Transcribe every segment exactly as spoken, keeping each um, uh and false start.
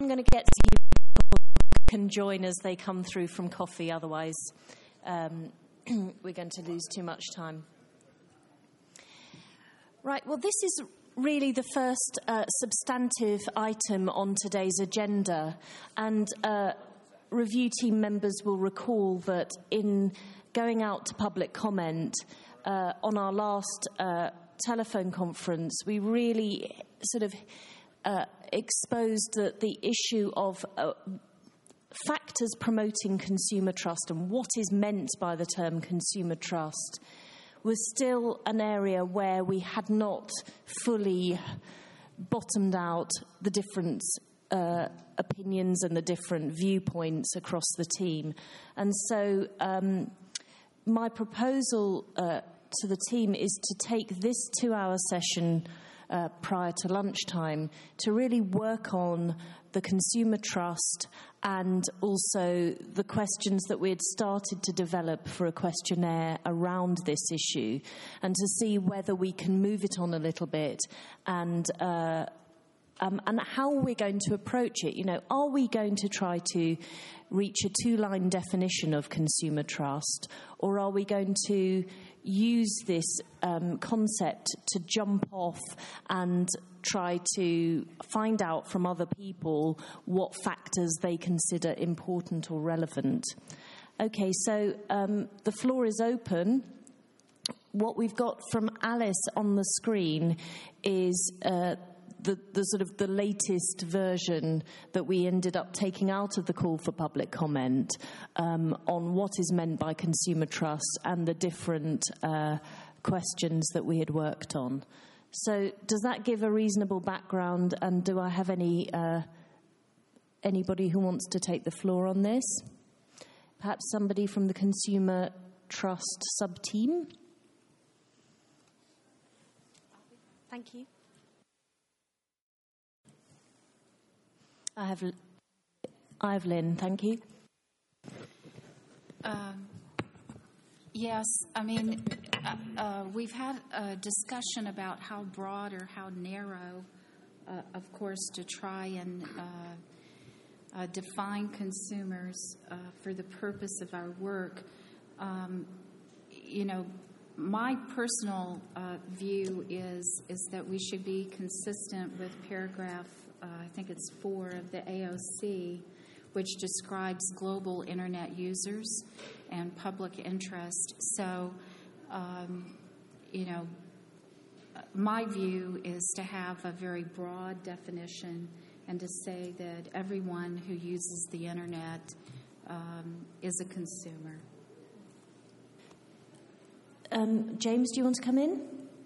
going to get to you can join as they come through from coffee, otherwise um, we're going to lose too much time. Right, well, this is really the first uh, substantive item on today's agenda, and uh, review team members will recall that in going out to public comment uh, on our last uh, telephone conference, we really sort of uh, exposed that the issue of uh, factors promoting consumer trust and what is meant by the term consumer trust was still an area where we had not fully bottomed out the different uh, opinions and the different viewpoints across the team. And so um, my proposal uh, to the team is to take this two-hour session uh, prior to lunchtime to really work on the consumer trust and also the questions that we had started to develop for a questionnaire around this issue, and to see whether we can move it on a little bit and uh, um, and how we're going to approach it. You know, are we going to try to reach a two-line definition of consumer trust, or are we going to use this um, concept to jump off and try to find out from other people what factors they consider important or relevant? Okay, so um, the floor is open. What we've got from Alice on the screen is uh, the, the sort of the latest version that we ended up taking out of the call for public comment um, on what is meant by consumer trust and the different uh, questions that we had worked on. So does that give a reasonable background, and do I have any uh, anybody who wants to take the floor on this? Perhaps somebody from the Consumer Trust sub-team? Thank you. I have, I have Lynn, thank you. Um, yes, I mean, uh, uh, we've had a discussion about how broad or how narrow, uh, of course, to try and uh, uh, define consumers uh, for the purpose of our work. Um, you know, my personal uh, view is is that we should be consistent with paragraph, uh, I think it's four of the A O C, which describes global internet users and public interest. So, um, you know, my view is to have a very broad definition and to say that everyone who uses the internet um, is a consumer. Um, James, do you want to come in?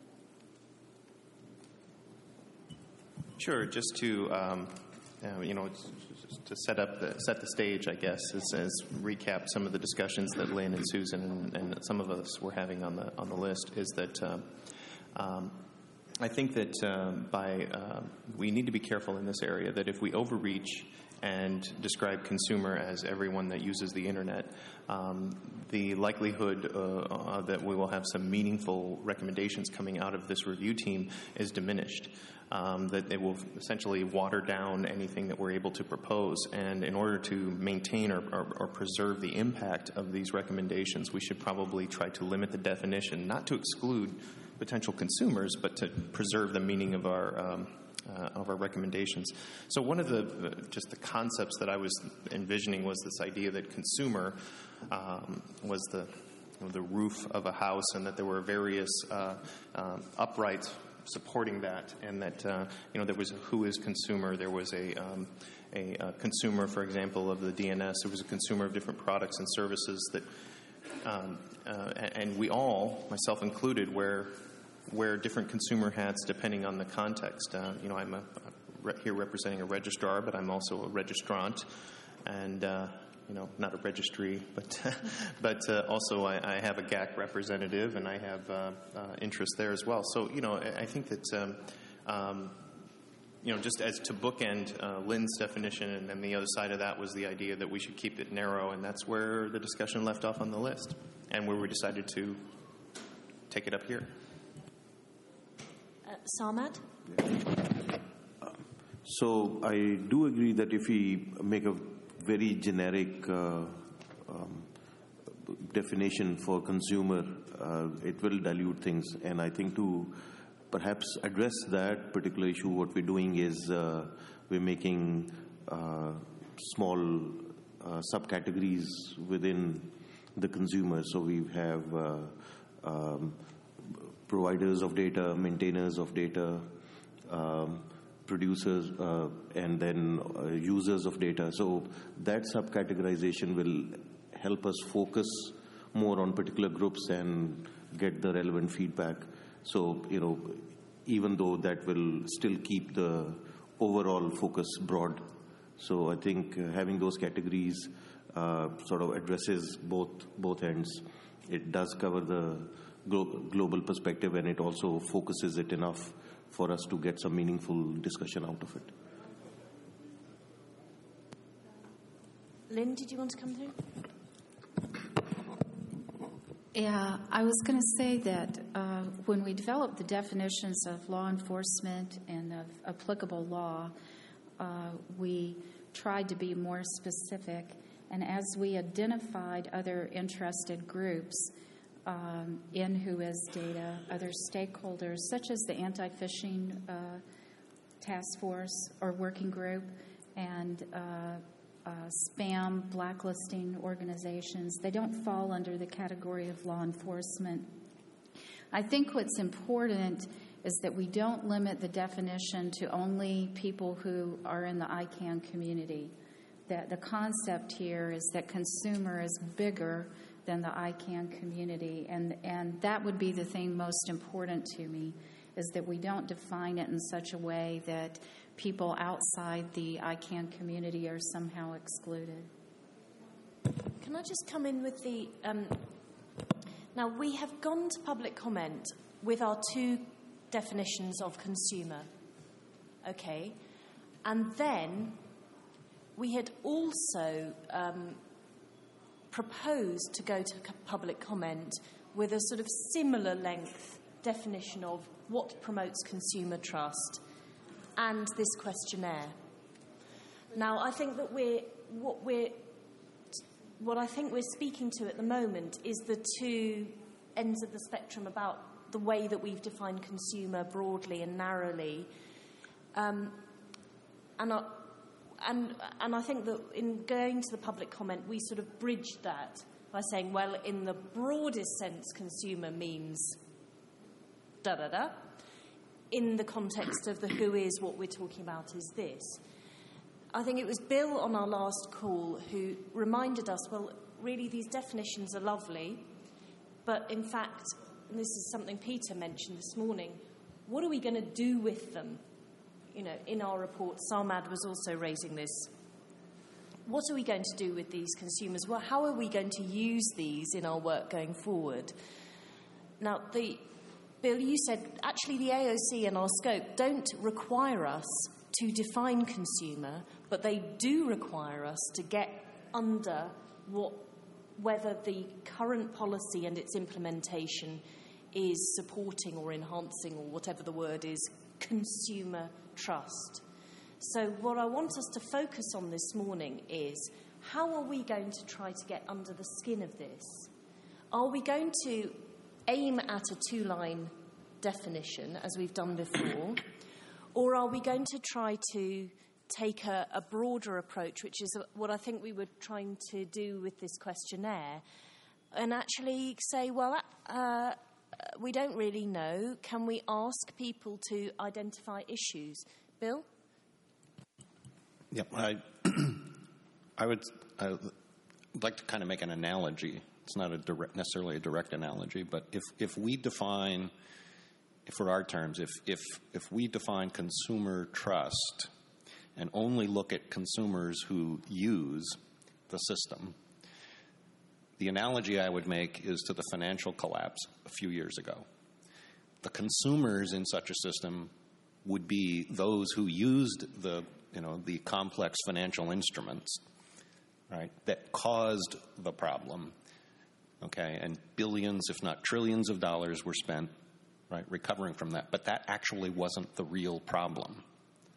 Sure. Just to um, uh, you know, to set up the set the stage, I guess, is, is recap some of the discussions that Lynn and Susan and, and some of us were having on the on the list. Is that um, um, I think that um, by uh, we need to be careful in this area that if we overreach and describe consumer as everyone that uses the internet, um, the likelihood uh, uh, that we will have some meaningful recommendations coming out of this review team is diminished. Um, that they will essentially water down anything that we're able to propose. And in order to maintain or, or, or preserve the impact of these recommendations, we should probably try to limit the definition, not to exclude potential consumers, but to preserve the meaning of our um, uh, of our recommendations. So one of the uh, just the concepts that I was envisioning was this idea that consumer um, was the you know, the roof of a house, and that there were various uh, uh, uprights supporting that, and that uh, you know there was a who is consumer. There was a, um, a, a consumer, for example, of the D N S. There was a consumer of different products and services that, um, uh, and we all, myself included, wear wear different consumer hats depending on the context. Uh, you know, I'm a, a re- here representing a registrar, but I'm also a registrant, and. Uh, You know, not a registry, but but uh, also I, I have a G A C representative, and I have uh, uh, interest there as well. So, you know, I, I think that, um, um, you know, just as to bookend uh, Lynn's definition, and then the other side of that was the idea that we should keep it narrow, and that's where the discussion left off on the list, and where we decided to take it up here. Uh, Sarmad? Uh, So I do agree that if we make a very generic uh, um, definition for consumer, uh, it will dilute things. And I think to perhaps address that particular issue, what we're doing is uh, we're making uh, small uh, subcategories within the consumer. So we have uh, um, providers of data, maintainers of data, um, producers, uh, and then uh, users of data. So that subcategorization will help us focus more on particular groups and get the relevant feedback. So, you know, even though that will still keep the overall focus broad. So I think uh, having those categories uh, sort of addresses both both ends. It does cover the glo- global perspective, and it also focuses it enough for us to get some meaningful discussion out of it. Lynn, did you want to come through? Yeah, I was going to say that uh, when we developed the definitions of law enforcement and of applicable law, uh, we tried to be more specific. And as we identified other interested groups um, in WHOIS data, other stakeholders, such as the anti-phishing uh, task force or working group and uh, uh, spam blacklisting organizations, they don't fall under the category of law enforcement. I think what's important is that we don't limit the definition to only people who are in the I CANN community. That the concept here is that consumer is bigger than the I CANN community, and, and that would be the thing most important to me, is that we don't define it in such a way that people outside the I CANN community are somehow excluded. Can I just come in with the... Um, now, we have gone to public comment with our two definitions of consumer, okay? And then we had also um, proposed to go to public comment with a sort of similar length definition of what promotes consumer trust and this questionnaire. Now, I think that we're what we're what I think we're speaking to at the moment is the two ends of the spectrum about the way that we've defined consumer broadly and narrowly, um, and I, and and I think that in going to the public comment, we sort of bridged that by saying, well, in the broadest sense, consumer means da da da. In the context of the WHOIS, what we're talking about is this. I think it was Bill on our last call who reminded us, well, really these definitions are lovely, but in fact, and this is something Peter mentioned this morning, what are we going to do with them? You know, in our report, Sarmad was also raising this. What are we going to do with these consumers? Well, how are we going to use these in our work going forward? Now, the Bill, you said actually the A O C and our scope don't require us to define consumer, but they do require us to get under what, whether the current policy and its implementation is supporting or enhancing, or whatever the word is, consumer trust. So what I want us to focus on this morning is, how are we going to try to get under the skin of this? Are we going to aim at a two-line definition, as we've done before, or are we going to try to take a, a broader approach, which is what I think we were trying to do with this questionnaire, and actually say, well, uh, we don't really know. Can we ask people to identify issues? Bill? Yeah, I, I would I would like to kind of make an analogy. It's not a direct, necessarily a direct analogy, but if, if we define, for our terms, if, if, if we define consumer trust and only look at consumers who use the system, the analogy I would make is to the financial collapse a few years ago. The consumers in such a system would be those who used the, you know, the complex financial instruments, right, that caused the problem. Okay, and billions, if not trillions of dollars were spent, right, recovering from that. But that actually wasn't the real problem.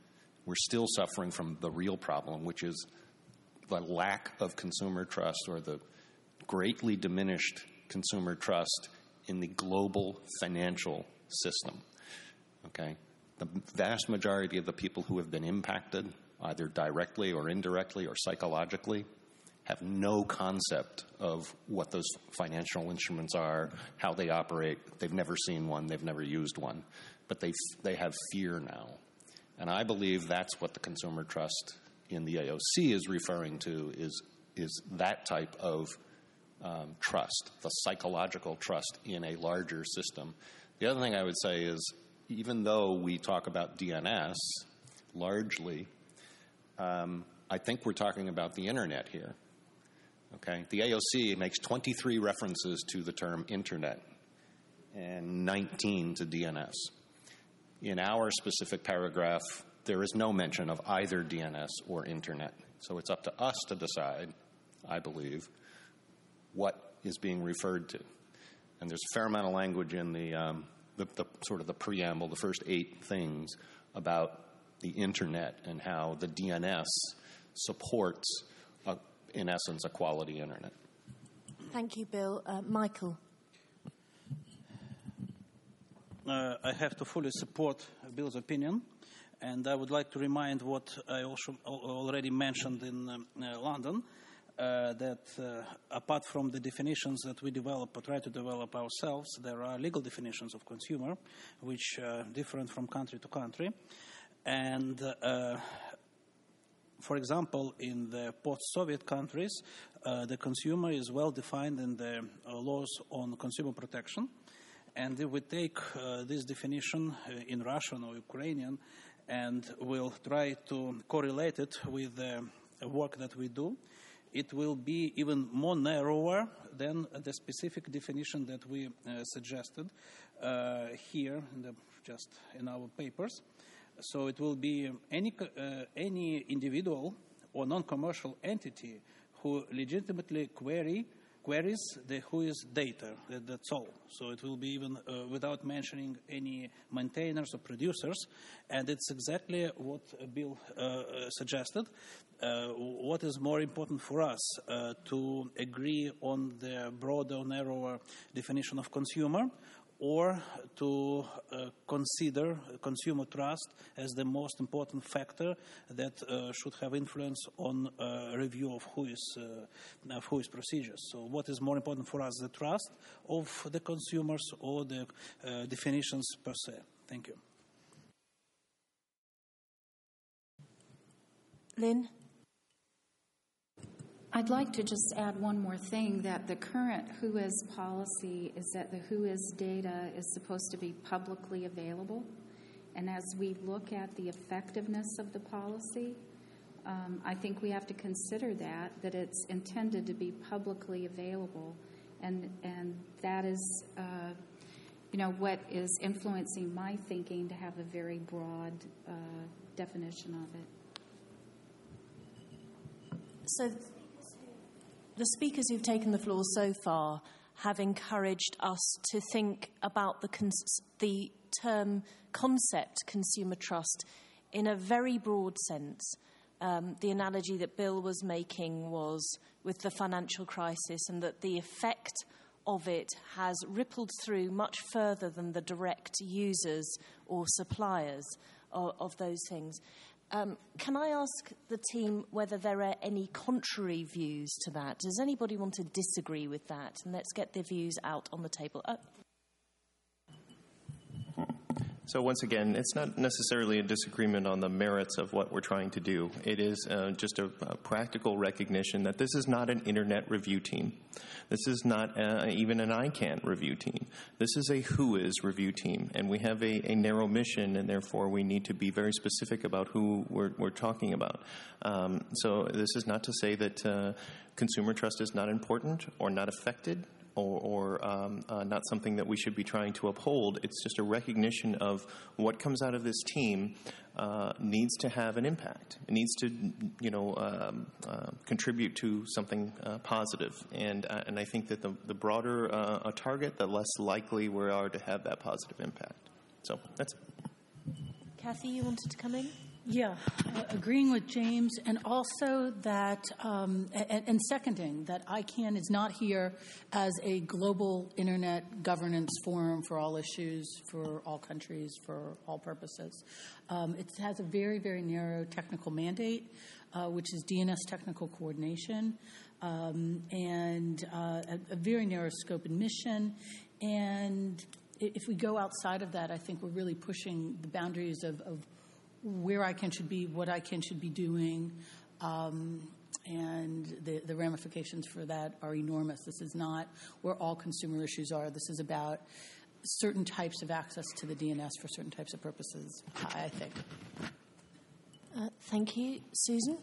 we're still suffering from the real problem, which is the lack of consumer trust or the greatly diminished consumer trust in the global financial system. Okay? The vast majority of the people who have been impacted, either directly or indirectly or psychologically, have no concept of what those financial instruments are, how they operate. They've never seen one. They've never used one. But they they have fear now. And I believe that's what the consumer trust in the A O C is referring to, is, is that type of um, trust, the psychological trust in a larger system. The other thing I would say is, even though we talk about D N S largely, um, I think we're talking about the Internet here. Okay? The A O C makes twenty-three references to the term Internet and nineteen to D N S. In our specific paragraph, there is no mention of either D N S or Internet. So it's up to us to decide, I believe, what is being referred to. And there's a fair amount of language in the, um, the, the sort of the preamble, the first eight things about the Internet and how the D N S supports, a, in essence, a quality Internet. Thank you, Bill. Uh, Michael. Uh, I have to fully support Bill's opinion, and I would like to remind what I also already mentioned in um, uh, London, uh, that uh, apart from the definitions that we develop or try to develop ourselves, there are legal definitions of consumer, which are different from country to country. And uh, for example, in the post-Soviet countries, uh, the consumer is well defined in the uh, laws on consumer protection. And if we take uh, this definition uh, in Russian or Ukrainian and we'll try to correlate it with the work that we do, it will be even more narrower than the specific definition that we uh, suggested uh, here, in the, just in our papers. So it will be any, uh, any individual or non-commercial entity who legitimately query queries the who is data, that, that's all. So it will be even uh, without mentioning any maintainers or producers, and it's exactly what Bill uh, suggested. Uh, what is more important for us, uh, to agree on the broader, narrower definition of consumer, or to uh, consider consumer trust as the most important factor that uh, should have influence on uh, review of who is uh, of who is procedures. So what is more important for us, the trust of the consumers or the uh, definitions per se? Thank you. Lynn? I'd like to just add one more thing, that the current W H O I S policy is that the W H O I S data is supposed to be publicly available. And as we look at the effectiveness of the policy, um, I think we have to consider that, that it's intended to be publicly available. And, and that is, uh, you know, what is influencing my thinking to have a very broad uh, definition of it. So the speakers who've taken the floor so far have encouraged us to think about the, cons- the term concept consumer trust in a very broad sense. Um, the analogy that Bill was making was with the financial crisis, and that the effect of it has rippled through much further than the direct users or suppliers of, of those things. Um, can I ask the team whether there are any contrary views to that? Does anybody want to disagree with that? And let's get their views out on the table. Oh. So once again, it's not necessarily a disagreement on the merits of what we're trying to do. It is uh, just a, a practical recognition that this is not an internet review team. This is not uh, even an I CANN review team. This is a W H O I S review team, and we have a, a narrow mission, and therefore we need to be very specific about who we're, we're talking about. Um, so this is not to say that uh, consumer trust is not important or not affected, or, or um, uh, not something that we should be trying to uphold. It's just a recognition of what comes out of this team uh, needs to have an impact. It needs to, you know, um, uh, contribute to something uh, positive. And uh, and I think that the, the broader uh, a target, the less likely we are to have that positive impact. So that's it. Kathy, you wanted to come in? Yeah, uh, agreeing with James, and also that, um, and, and seconding that I CAN is not here as a global internet governance forum for all issues, for all countries, for all purposes. Um, it has a very, very narrow technical mandate, uh, which is D N S technical coordination, um, and uh, a, a very narrow scope and mission. And if we go outside of that, I think we're really pushing the boundaries of, of where I CAN should be, what I CAN should be doing, um, and the, the ramifications for that are enormous. This is not where all consumer issues are. This is about certain types of access to the D N S for certain types of purposes, I think. Uh, thank you. Susan?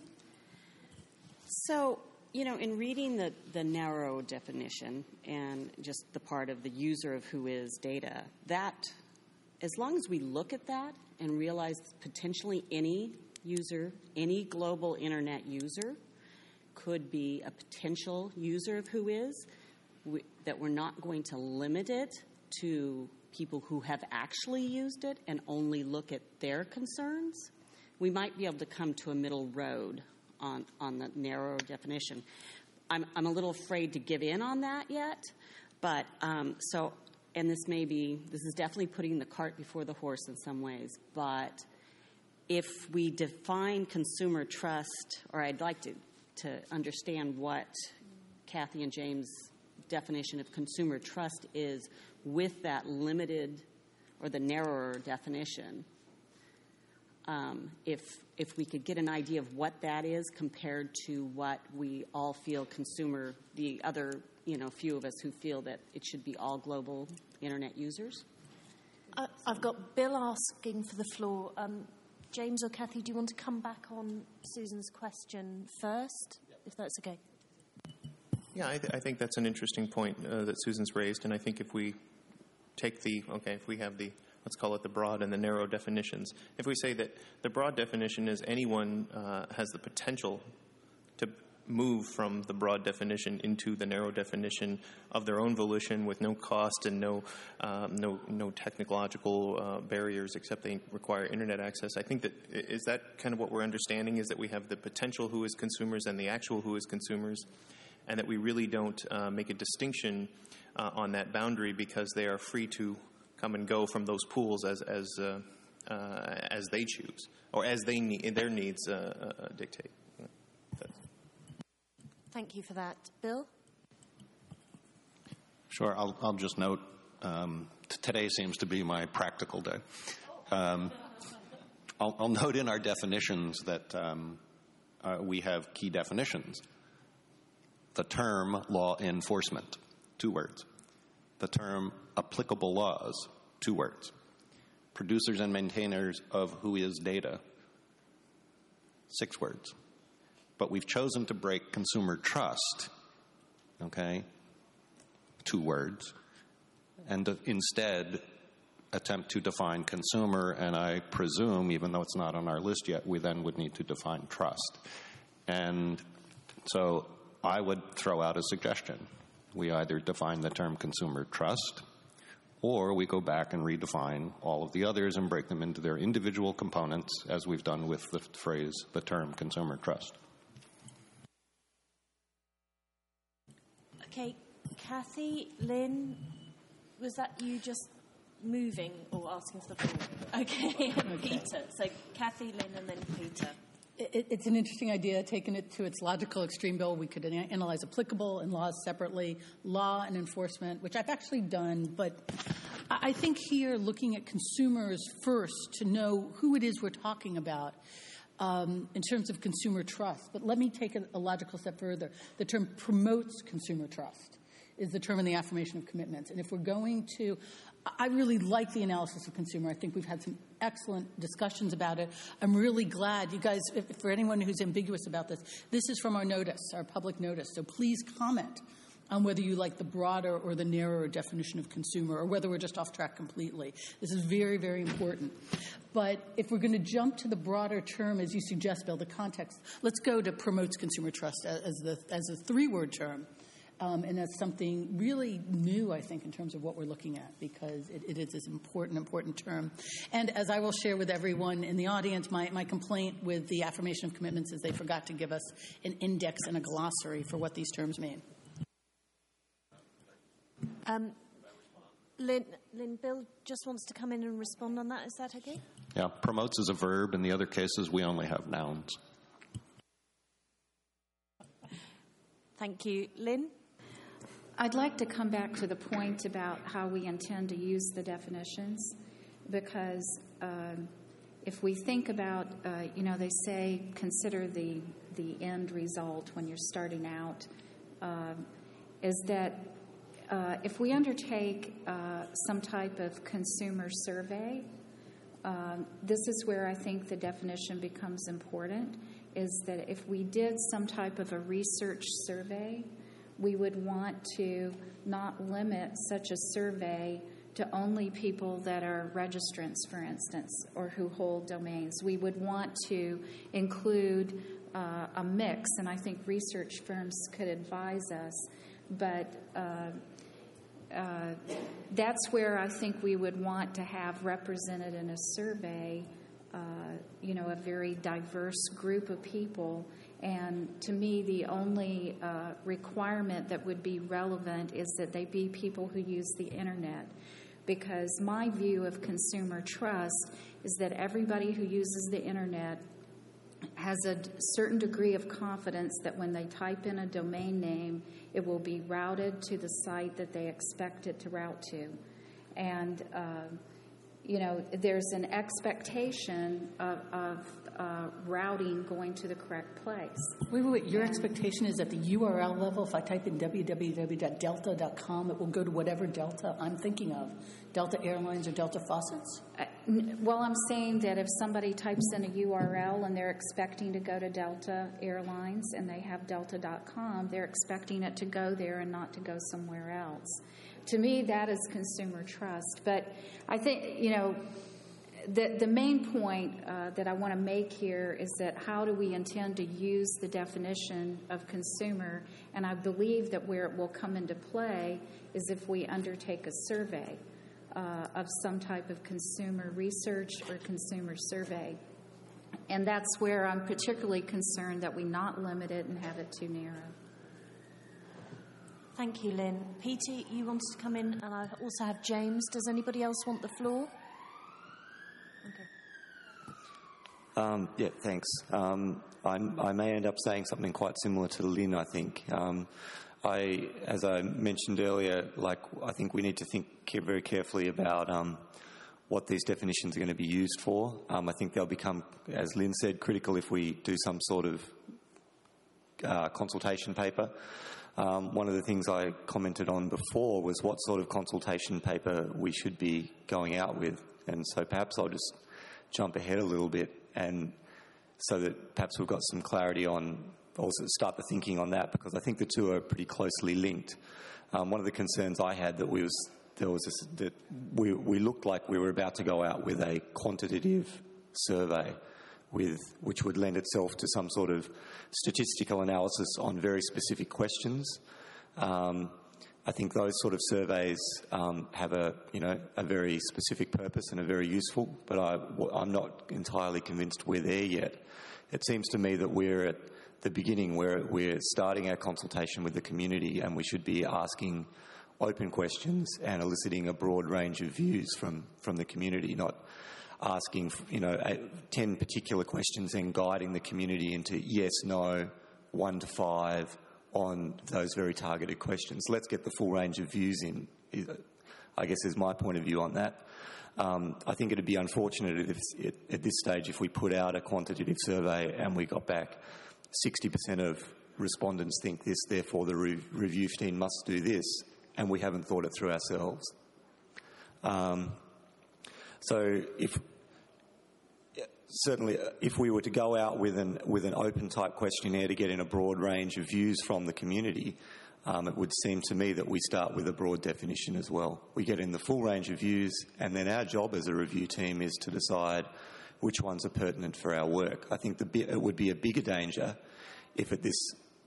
So, you know, in reading the, the narrow definition and just the part of the user of who is data, that, as long as we look at that and realize potentially any user, any global internet user could be a potential user of who is, we, that we're not going to limit it to people who have actually used it and only look at their concerns, we might be able to come to a middle road on, on the narrow definition. I'm, I'm a little afraid to give in on that yet, but um, so, and this may be, this is definitely putting the cart before the horse in some ways, but if we define consumer trust, or I'd like to, to understand what Kathy and James' definition of consumer trust is with that limited or the narrower definition, um, if if we could get an idea of what that is compared to what we all feel consumer, the other, you know, few of us who feel that it should be all global internet users. Uh, I've got Bill asking for the floor. Um, James or Kathy, do you want to come back on Susan's question first, if that's okay? Yeah, I, th- I think that's an interesting point uh, that Susan's raised, and I think if we take the, okay, if we have the, let's call it the broad and the narrow definitions, if we say that the broad definition is anyone uh, has the potential to move from the broad definition into the narrow definition of their own volition with no cost and no um, no no technological uh, barriers except they require internet access. I think that, is that kind of what we're understanding, is that we have the potential who is consumers and the actual who is consumers, and that we really don't uh, make a distinction uh, on that boundary because they are free to come and go from those pools as as uh, uh, as they choose or as they need, their needs uh, uh, dictate. Thank you for that. Bill? Sure. I'll, I'll just note um, t- today seems to be my practical day. Um, I'll, I'll note in our definitions that um, uh, we have key definitions. The term law enforcement, two words. The term applicable laws, two words. Producers and maintainers of who is data, six words. But we've chosen to break consumer trust, okay, two words, and to instead attempt to define consumer, and I presume, even though it's not on our list yet, we then would need to define trust. And so I would throw out a suggestion. We either define the term consumer trust, or we go back and redefine all of the others and break them into their individual components, as we've done with the phrase, the term consumer trust. Okay, Kathy, Lynn, was that you just moving or asking for the floor? Okay, and Peter. So Kathy, Lynn, and then Peter. It, it's an interesting idea, taking it to its logical extreme, Bill. We could ana- analyze applicable and laws separately, law and enforcement, which I've actually done. But I think here, looking at consumers first to know who it is we're talking about, Um, in terms of consumer trust. But let me take a, a logical step further. The term promotes consumer trust is the term in the affirmation of commitments. And if we're going to, I really like the analysis of consumer. I think we've had some excellent discussions about it. I'm really glad you guys, if, for anyone who's ambiguous about this, this is from our notice, our public notice. So please comment on whether you like the broader or the narrower definition of consumer, or whether we're just off track completely. This is very, very important. But if we're going to jump to the broader term, as you suggest, Bill, the context, let's go to promotes consumer trust as the as a three-word term. Um, and that's something really new, I think, in terms of what we're looking at, because it, it is an important, important term. And as I will share with everyone in the audience, my, my complaint with the affirmation of commitments is they forgot to give us an index and a glossary for what these terms mean. Um, Lynn, Lynn, Bill just wants to come in and respond on that. Is that okay? Yeah, promotes is a verb. In the other cases, we only have nouns. Thank you. Lynn? I'd like to come back to the point about how we intend to use the definitions, because um, if we think about, uh, you know, they say consider the, the end result when you're starting out, uh, is that uh, if we undertake uh, some type of consumer survey, um, this is where I think the definition becomes important, is that if we did some type of a research survey, we would want to not limit such a survey to only people that are registrants, for instance, or who hold domains. We would want to include uh, a mix, and I think research firms could advise us, but uh, uh, that's where I think we would want to have represented in a survey, uh, you know, a very diverse group of people. And to me, the only uh, requirement that would be relevant is that they be people who use the internet. Because my view of consumer trust is that everybody who uses the internet has a certain degree of confidence that when they type in a domain name, it will be routed to the site that they expect it to route to. And, uh, you know, there's an expectation of, of uh, routing going to the correct place. Wait, wait, wait. Your and expectation is at the U R L level, if I type in w w w dot delta dot com, it will go to whatever Delta I'm thinking of, Delta Airlines or Delta Faucets? Uh, n- well, I'm saying that if somebody types in a U R L and they're expecting to go to Delta Airlines and they have delta dot com, they're expecting it to go there and not to go somewhere else. To me, that is consumer trust. But I think, you know, the, the main point uh, that I want to make here is that how do we intend to use the definition of consumer? And I believe that where it will come into play is if we undertake a survey uh, of some type of consumer research or consumer survey. And that's where I'm particularly concerned that we not limit it and have it too narrow. Thank you, Lynn. Peter, you wanted to come in, and I also have James. Does anybody else want the floor? Okay. Um, yeah, thanks. Um, I may end up saying something quite similar to Lynn, I think. Um, I, as I mentioned earlier, like I think we need to think very carefully about um, what these definitions are going to be used for. Um, I think they'll become, as Lynn said, critical if we do some sort of uh, consultation paper. Um, one of the things I commented on before was what sort of consultation paper we should be going out with. And so perhaps I'll just jump ahead a little bit, and so that perhaps we've got some clarity on, also start the thinking on that, because I think the two are pretty closely linked. Um, one of the concerns I had that we was there was this, that we, we looked like we were about to go out with a quantitative survey, with which would lend itself to some sort of statistical analysis on very specific questions. Um, I think those sort of surveys um, have a, you know, a very specific purpose and are very useful, but I, I'm not entirely convinced we're there yet. It seems to me that we're at the beginning where we're starting our consultation with the community, and we should be asking open questions and eliciting a broad range of views from, from the community, not asking, you know, ten particular questions and guiding the community into yes, no, one to five on those very targeted questions. Let's get the full range of views in, I guess is my point of view on that. Um, I think it would be unfortunate if, it, at this stage if we put out a quantitative survey and we got back sixty percent of respondents think this, therefore the re- review team must do this, and we haven't thought it through ourselves. Um, so if certainly if we were to go out with an with an open type questionnaire to get in a broad range of views from the community, um, it would seem to me that we start with a broad definition as well. We get in the full range of views, and then our job as a review team is to decide which ones are pertinent for our work. I think the it would be a bigger danger if at this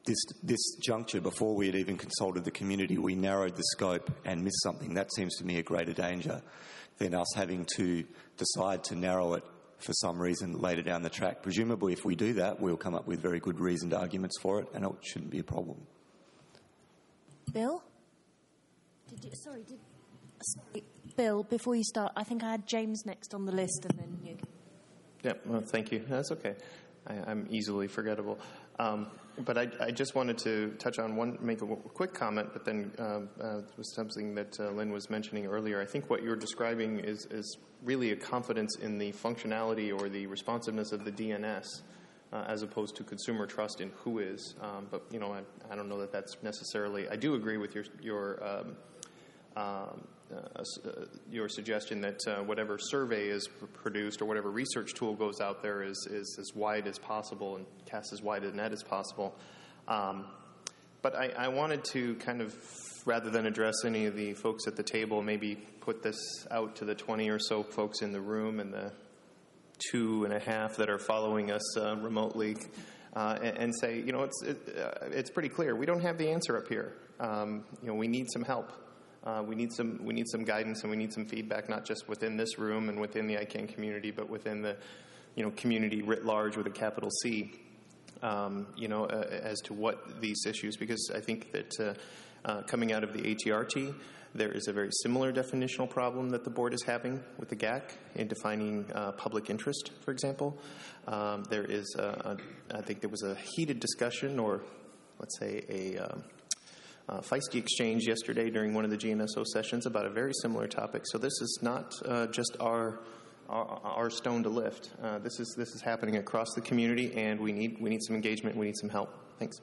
this this juncture, before we had even consulted the community, we narrowed the scope and missed something. That seems to me a greater danger than us having to decide to narrow it for some reason later down the track. Presumably, if we do that, we'll come up with very good reasoned arguments for it, and it shouldn't be a problem. Bill? Did you, sorry, did, sorry, Bill, before you start, I think I had James next on the list, and then you. Yeah, well, thank you. That's okay. I, I'm easily forgettable. Um, but I, I just wanted to touch on one, make a quick comment, but then um, uh, it was something that uh, Lynn was mentioning earlier. I think what you're describing is, is really a confidence in the functionality or the responsiveness of the D N S, uh, as opposed to consumer trust in who is. Um, but, you know, I, I don't know that that's necessarily, I do agree with your, your um, um, Uh, uh, your suggestion that uh, whatever survey is p- produced or whatever research tool goes out there is, is as wide as possible and casts as wide a net as possible. Um, but I, I wanted to kind of, rather than address any of the folks at the table, maybe put this out to the twenty or so folks in the room and the two and a half that are following us uh, remotely, uh, and, and say, you know, it's it, uh, it's pretty clear. We don't have the answer up here. Um, you know, we need some help. Uh, we need some we need some guidance, and we need some feedback, not just within this room and within the I CANN community, but within the, you know, community writ large with a capital C. Um, you know, uh, as to what these issues, because I think that uh, uh, coming out of the A T R T, there is a very similar definitional problem that the board is having with the G A C in defining uh, public interest, for example. Um, there is, a, a, I think there was a heated discussion, or let's say a um, Uh, feisty exchange yesterday during one of the G N S O sessions about a very similar topic. So this is not uh, just our, our our stone to lift. Uh, this is this is happening across the community, and we need we need some engagement. We need some help. Thanks.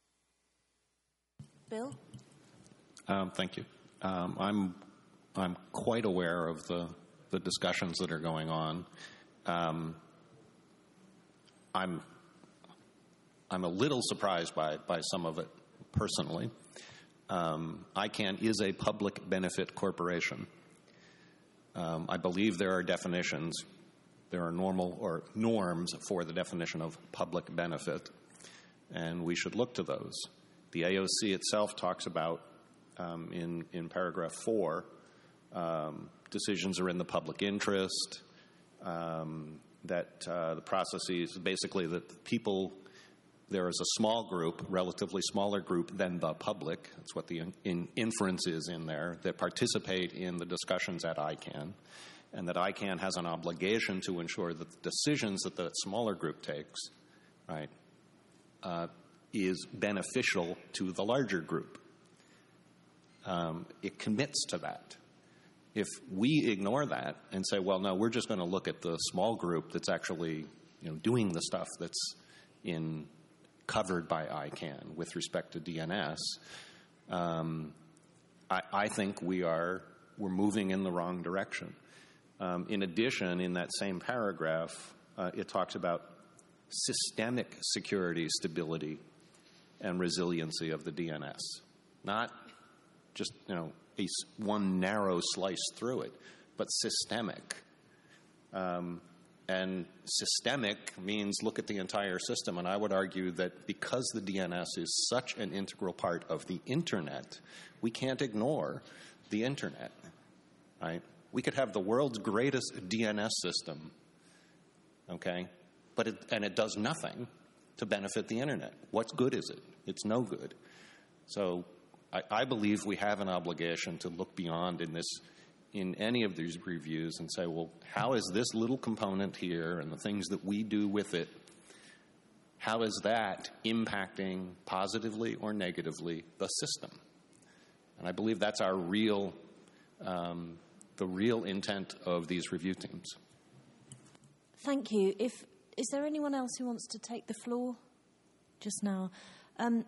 Bill? Um, thank you. Um, I'm I'm quite aware of the the discussions that are going on. Um, I'm I'm a little surprised by by some of it personally. Um, I CANN is a public benefit corporation. Um, I believe there are definitions, there are normal or norms for the definition of public benefit, and we should look to those. The A O C itself talks about, um, in, in paragraph four, um, decisions are in the public interest, um, that uh, the processes, basically that people, there is a small group, relatively smaller group than the public, that's what the in, in inference is in there, that participate in the discussions at I CANN, and that I CANN has an obligation to ensure that the decisions that the smaller group takes, right, uh, is beneficial to the larger group. Um, it commits to that. If we ignore that and say, well, no, we're just going to look at the small group that's actually, you know, doing the stuff that's in covered by I CANN with respect to D N S, um, I, I think we are we're moving in the wrong direction. Um, in addition, in that same paragraph, uh, it talks about systemic security, stability, and resiliency of the D N S, not just, you know, a, one narrow slice through it, but systemic. Um, And systemic means look at the entire system. And I would argue that because the D N S is such an integral part of the Internet, we can't ignore the Internet, right? We could have the world's greatest D N S system, okay, but it, and it does nothing to benefit the Internet. What good is it? It's no good. So I, I believe we have an obligation to look beyond in this in any of these reviews and say, well, how is this little component here and the things that we do with it, how is that impacting positively or negatively the system? And I believe that's our real, um, the real intent of these review teams. Thank you. If, is there anyone else who wants to take the floor just now? Um,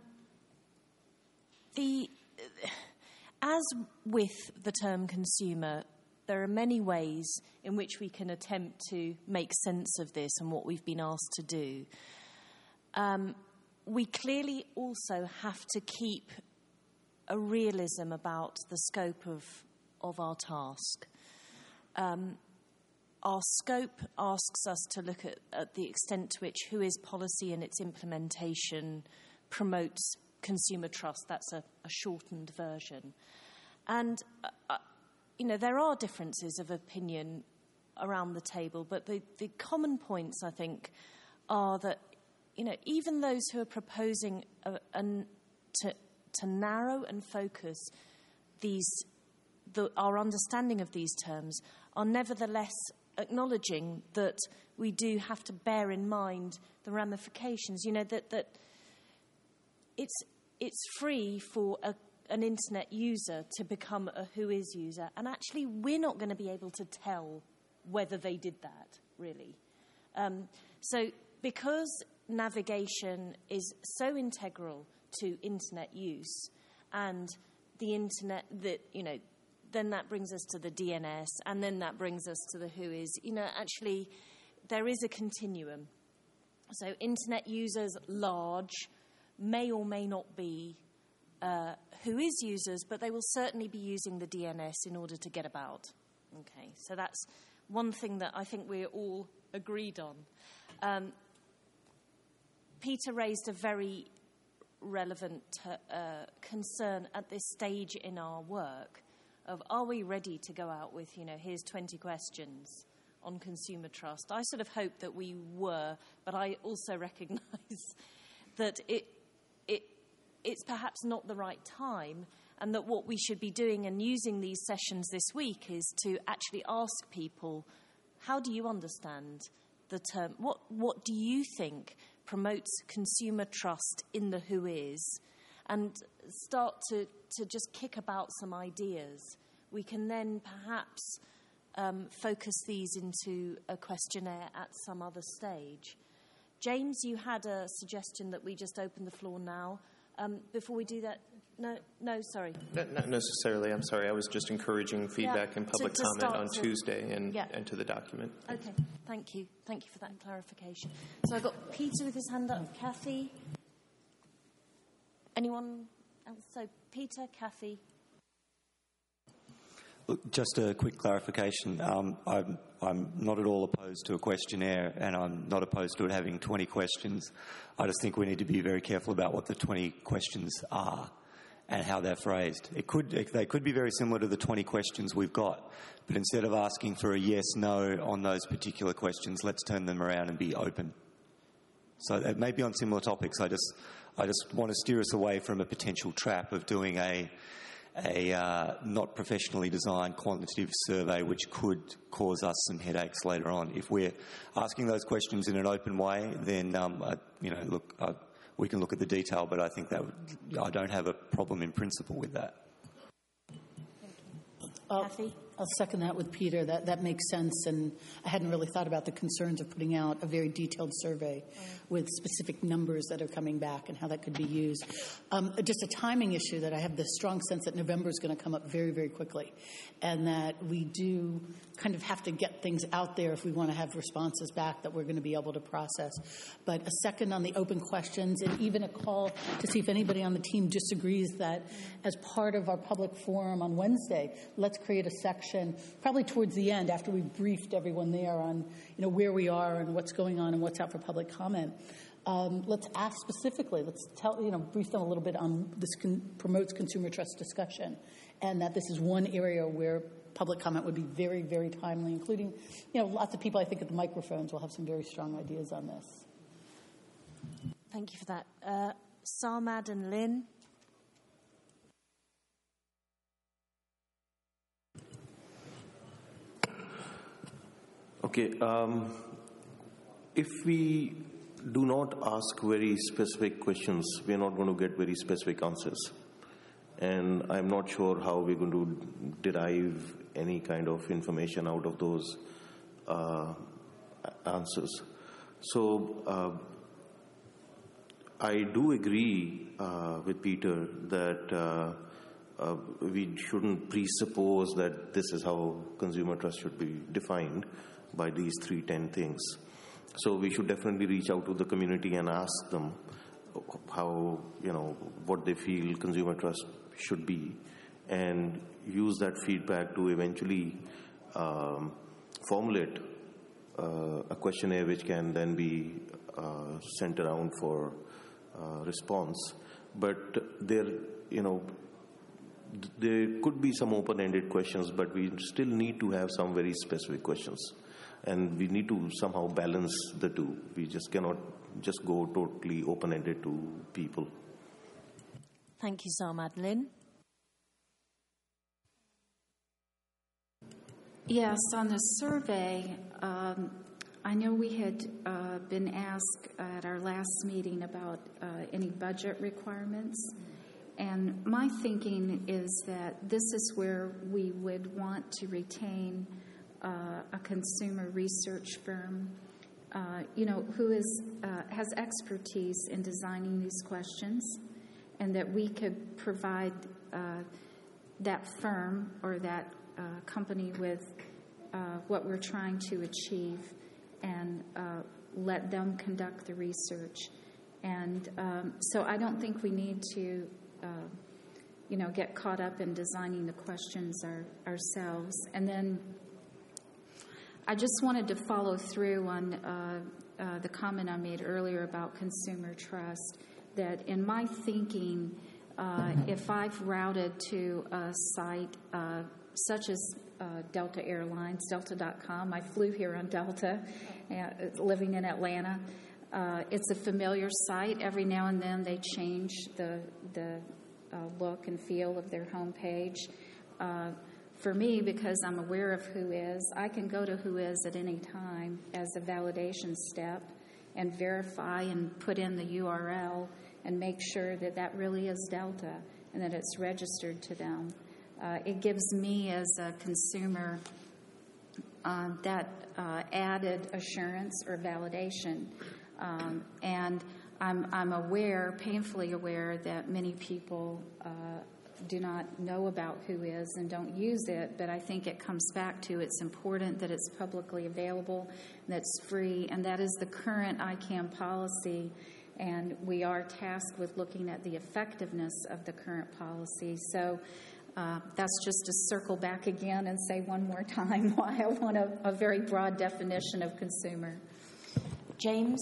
the... Uh, As with the term consumer, there are many ways in which we can attempt to make sense of this and what we've been asked to do. Um, we clearly also have to keep a realism about the scope of, of our task. Um, our scope asks us to look at, at the extent to which who is policy and its implementation promotes consumer trust. That's a, a shortened version. And, uh, you know, there are differences of opinion around the table, but the, the common points, I think, are that, you know, even those who are proposing a, a, to, to narrow and focus these, the, our understanding of these terms, are nevertheless acknowledging that we do have to bear in mind the ramifications. You know, that, that it's, it's free for a, an internet user to become a Whois user, and actually we're not going to be able to tell whether they did that, really. Um, so because navigation is so integral to internet use, and the internet, that, you know, then that brings us to the D N S, and then that brings us to the Whois. You know, actually, there is a continuum. So internet users large may or may not be uh, Whois users, but they will certainly be using the D N S in order to get about. Okay, so that's one thing that I think we're all agreed on. Um, Peter raised a very relevant uh, concern at this stage in our work of, are we ready to go out with, you know, here's twenty questions on consumer trust? I sort of hoped that we were, but I also recognise that it, it, it's perhaps not the right time, and that what we should be doing and using these sessions this week is to actually ask people, how do you understand the term? What, what do you think promotes consumer trust in the Whois? And start to, to just kick about some ideas. We can then perhaps um, focus these into a questionnaire at some other stage. James, you had a suggestion that we just open the floor now. Um, before we do that, no, no, sorry. Not, not necessarily. I'm sorry. I was just encouraging feedback yeah, and public to, to comment on to, Tuesday and, yeah. and to the document. Okay, thank you. Thank you for that clarification. So I've got Peter with his hand up, Kathy. Anyone else? So Peter, Kathy. Look, just a quick clarification. Um, I'm, I'm not at all opposed to a questionnaire, and I'm not opposed to it having twenty questions. I just think we need to be very careful about what the twenty questions are and how they're phrased. It could, they could be very similar to the twenty questions we've got, but instead of asking for a yes-no on those particular questions, let's turn them around and be open. So it may be on similar topics. I just, I just want to steer us away from a potential trap of doing a a uh, not professionally designed quantitative survey, which could cause us some headaches later on. If we're asking those questions in an open way, then um, I, you know, look, I, we can look at the detail, but I think that would, I don't have a problem in principle with that. I'll, I'll second that with Peter. That that makes sense, and I hadn't really thought about the concerns of putting out a very detailed survey mm. with specific numbers that are coming back and how that could be used. Um, just a timing issue that I have the strong sense that November is going to come up very, very quickly, and that we do kind of have to get things out there if we want to have responses back that we're going to be able to process. But a second on the open questions, and even a call to see if anybody on the team disagrees that as part of our public forum on Wednesday, let's create a section, probably towards the end, after we've briefed everyone there on, you know, where we are and what's going on and what's out for public comment. Um, let's ask specifically, let's tell, you know, brief them a little bit on this con- promotes consumer trust discussion, and that this is one area where public comment would be very, very timely, including, you know, lots of people, I think, at the microphones will have some very strong ideas on this. Thank you for that. Uh, Sarmad and Lynn. Okay. Um, if we do not ask very specific questions, we are not going to get very specific answers. And I'm not sure how we're going to derive any kind of information out of those uh, answers. So uh, I do agree uh, with Peter that uh, uh, we shouldn't presuppose that this is how consumer trust should be defined by these three ten things. So we should definitely reach out to the community and ask them how, you know, what they feel consumer trust should be, and use that feedback to eventually um, formulate uh, a questionnaire which can then be uh, sent around for uh, response. But there, you know, there could be some open-ended questions, but we still need to have some very specific questions. And we need to somehow balance the two. We just cannot just go totally open-ended to people. Thank you, Sarmad. Lynn? Yes, on the survey, um, I know we had uh, been asked at our last meeting about uh, any budget requirements. And my thinking is that this is where we would want to retain uh, a consumer research firm, uh, you know, who is, uh, has expertise in designing these questions, and that we could provide uh, that firm or that uh, company with uh, what we're trying to achieve, and uh, let them conduct the research. And um, so I don't think we need to Uh, you know, get caught up in designing the questions our, ourselves. And then I just wanted to follow through on uh, uh, the comment I made earlier about consumer trust, that in my thinking, uh, if I've routed to a site uh, such as uh, Delta Airlines, delta dot com, I flew here on Delta, uh, living in Atlanta. Uh, it's a familiar site. Every now and then they change the the uh, look and feel of their homepage. Uh, for me, because I'm aware of Whois, I can go to Whois at any time as a validation step and verify and put in the U R L and make sure that that really is Delta and that it's registered to them. Uh, it gives me as a consumer uh, that uh, added assurance or validation. Um, and I'm, I'm aware, painfully aware, that many people uh, do not know about Whois and don't use it, but I think it comes back to it's important that it's publicly available, that it's free, and that is the current I CAM policy, and we are tasked with looking at the effectiveness of the current policy. So uh, that's just to circle back again and say one more time why I want a, a very broad definition of consumer. James?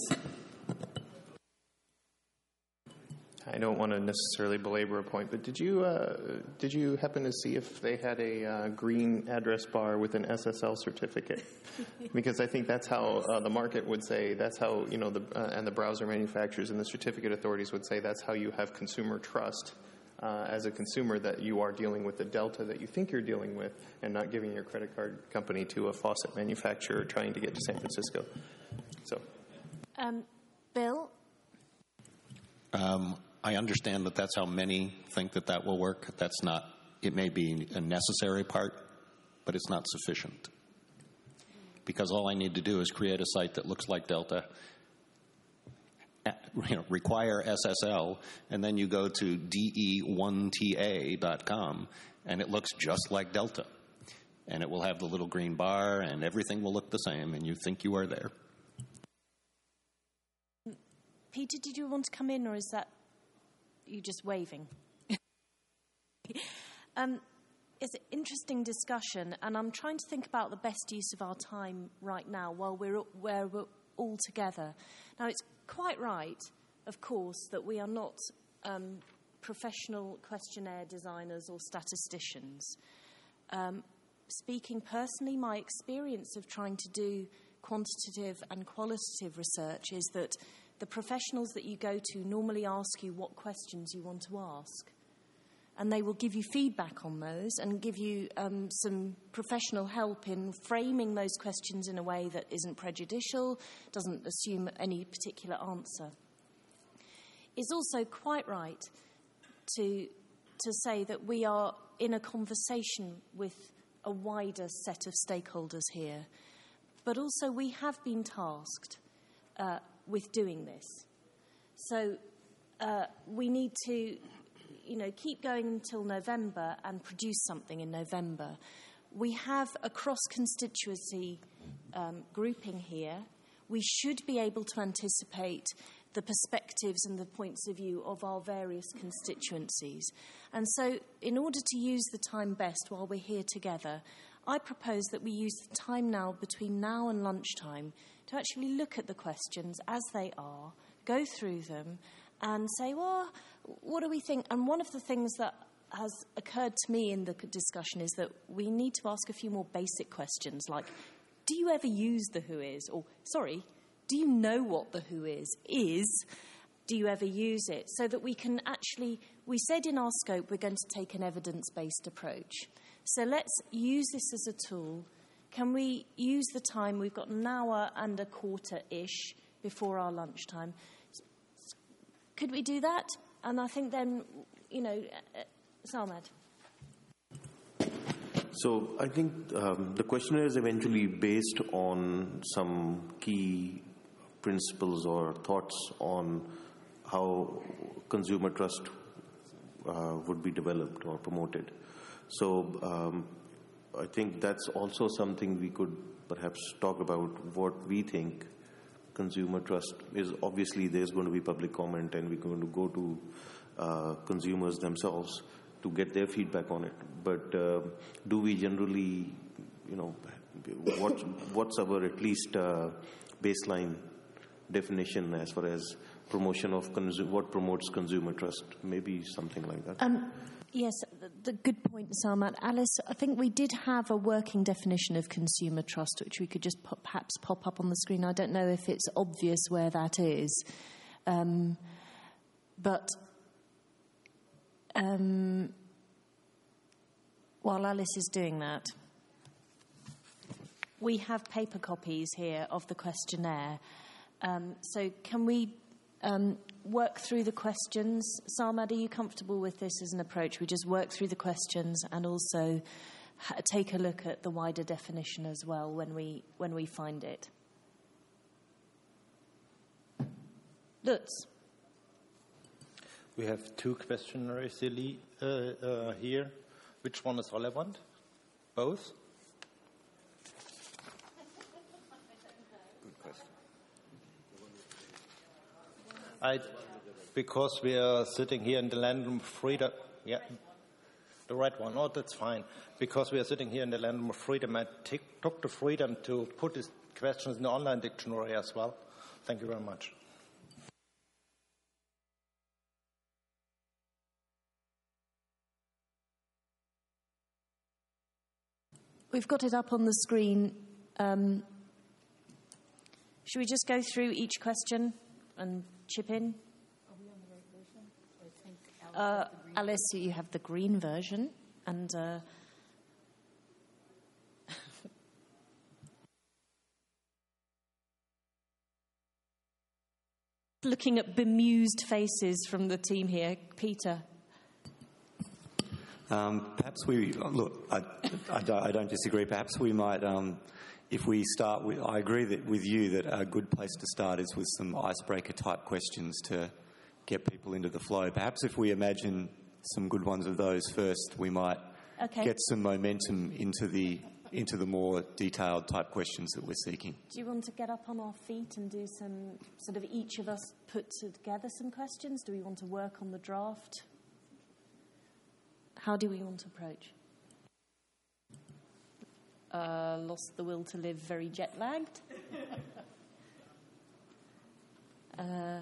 I don't want to necessarily belabor a point, but did you uh, did you happen to see if they had a uh, green address bar with an S S L certificate? Because I think that's how uh, the market would say, that's how, you know, the uh, and the browser manufacturers and the certificate authorities would say that's how you have consumer trust uh, as a consumer, that you are dealing with the Delta that you think you're dealing with and not giving your credit card company to a faucet manufacturer trying to get to San Francisco. So, um, Bill? Um, I understand that that's how many think that that will work. That's not, it may be a necessary part, but it's not sufficient. Because all I need to do is create a site that looks like Delta, you know, require S S L, and then you go to D E one T A dot com, and it looks just like Delta. And it will have the little green bar, and everything will look the same, and you think you are there. Peter, did you want to come in, or is that you just waving? um, it's an interesting discussion, and I'm trying to think about the best use of our time right now while we're, where we're all together. Now, it's quite right, of course, that we are not um, professional questionnaire designers or statisticians. Um, speaking personally, my experience of trying to do quantitative and qualitative research is that the professionals that you go to normally ask you what questions you want to ask. And they will give you feedback on those and give you um, some professional help in framing those questions in a way that isn't prejudicial, doesn't assume any particular answer. It's also quite right to, to say that we are in a conversation with a wider set of stakeholders here. But also we have been tasked uh, with doing this. So uh, we need to, you know, keep going until November and produce something in November. We have a cross-constituency um, grouping here. We should be able to anticipate the perspectives and the points of view of our various constituencies. And so in order to use the time best while we're here together, I propose that we use the time now between now and lunchtime to actually look at the questions as they are, go through them, and say, well, what do we think? And one of the things that has occurred to me in the discussion is that we need to ask a few more basic questions, like, do you ever use the W H O is? Or, sorry, do you know what the W H O is? Is, do you ever use it? So that we can actually, we said in our scope we're going to take an evidence-based approach. So let's use this as a tool. Can we use the time? We've got an hour and a quarter-ish before our lunchtime. Could we do that? And I think then, you know, uh, Sarmad. So I think um, the questionnaire is eventually based on some key principles or thoughts on how consumer trust uh, would be developed or promoted. So um, I think that's also something we could perhaps talk about, what we think consumer trust is. Obviously, there's going to be public comment, and we're going to go to uh, consumers themselves to get their feedback on it. But uh, do we generally, you know, what, what's our at least uh, baseline definition as far as promotion of consu- what promotes consumer trust? Maybe something like that. Um, yes, the, the good point, Sarmad. Alice, I think we did have a working definition of consumer trust, which we could just pop, perhaps pop up on the screen. I don't know if it's obvious where that is. Um, but um, while Alice is doing that, we have paper copies here of the questionnaire. Um, so can we um, work through the questions? Sarmad, are you comfortable with this as an approach? We just work through the questions and also ha- take a look at the wider definition as well when we when we find it. Lutz. We have two questionnaires uh, uh, here. Which one is relevant? Both? I, because we are sitting here in the land of freedom. Yeah, the right one. Oh, that's fine. Because we are sitting here in the land of freedom, I t- took the freedom to put these questions in the online dictionary as well. Thank you very much. We've got it up on the screen. Um, should we just go through each question and chip in? Are we on the right version? I think Alice, uh, Alice, you have the green version, and uh, looking at bemused faces from the team here, Peter. Um, perhaps we look. I, I, don't, I don't disagree. Perhaps we might. Um, If we start with, I agree that with you that a good place to start is with some icebreaker type questions to get people into the flow. Perhaps if we imagine some good ones of those first, we might okay. get some momentum into the into the more detailed type questions that we're seeking. Do you want to get up on our feet and do some sort of each of us put together some questions? Do we want to work on the draft? How do we want to approach? Uh, lost the will to live, very jet-lagged. uh,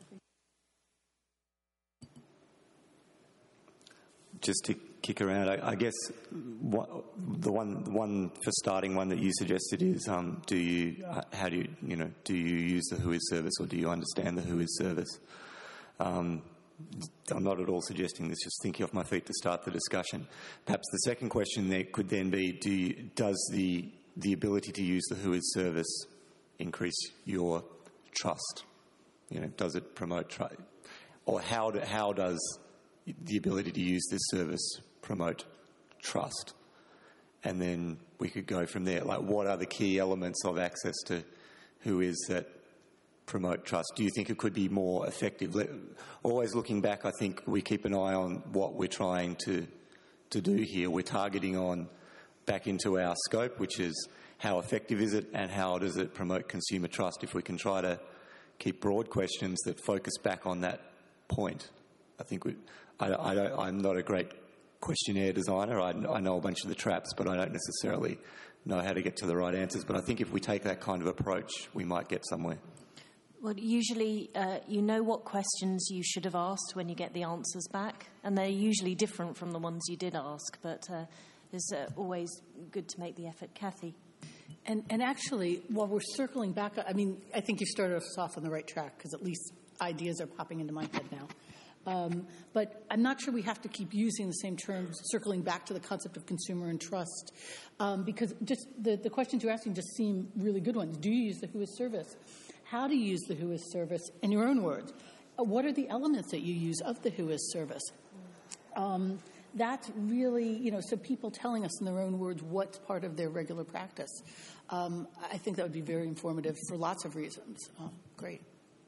Just to kick around, I, I guess what, the one, the one for starting one that you suggested is, um, do you, uh, how do you, you know, do you use the W H O is service, or do you understand the W H O is service? Um, I'm not at all suggesting this, just thinking off my feet to start the discussion. Perhaps the second question there could then be, do you, does the the ability to use the W H O is service increase your trust? You know, does it promote trust? Or how, do, how does the ability to use this service promote trust? And then we could go from there. Like, what are the key elements of access to W H O is that promote trust? Do you think it could be more effective? Always looking back, I think we keep an eye on what we're trying to to do here. We're targeting on back into our scope, which is how effective is it and how does it promote consumer trust. If we can try to keep broad questions that focus back on that point, I think we, I, I don't, I'm not a great questionnaire designer. I, I know a bunch of the traps, but I don't necessarily know how to get to the right answers. But I think if we take that kind of approach, we might get somewhere. Well, usually uh, you know what questions you should have asked when you get the answers back, and they're usually different from the ones you did ask, but uh, it's uh, always good to make the effort. Kathy? And, and actually, while we're circling back, I mean, I think you started us off on the right track, because at least ideas are popping into my head now. Um, but I'm not sure we have to keep using the same terms, circling back to the concept of consumer and trust, um, because just the, the questions you're asking just seem really good ones. Do you use the Whois service? How do you use the Whois service in your own words? Uh, what are the elements that you use of the Whois service? Um, that's really, you know, so people telling us in their own words what's part of their regular practice. Um, I think that would be very informative for lots of reasons. Uh, great.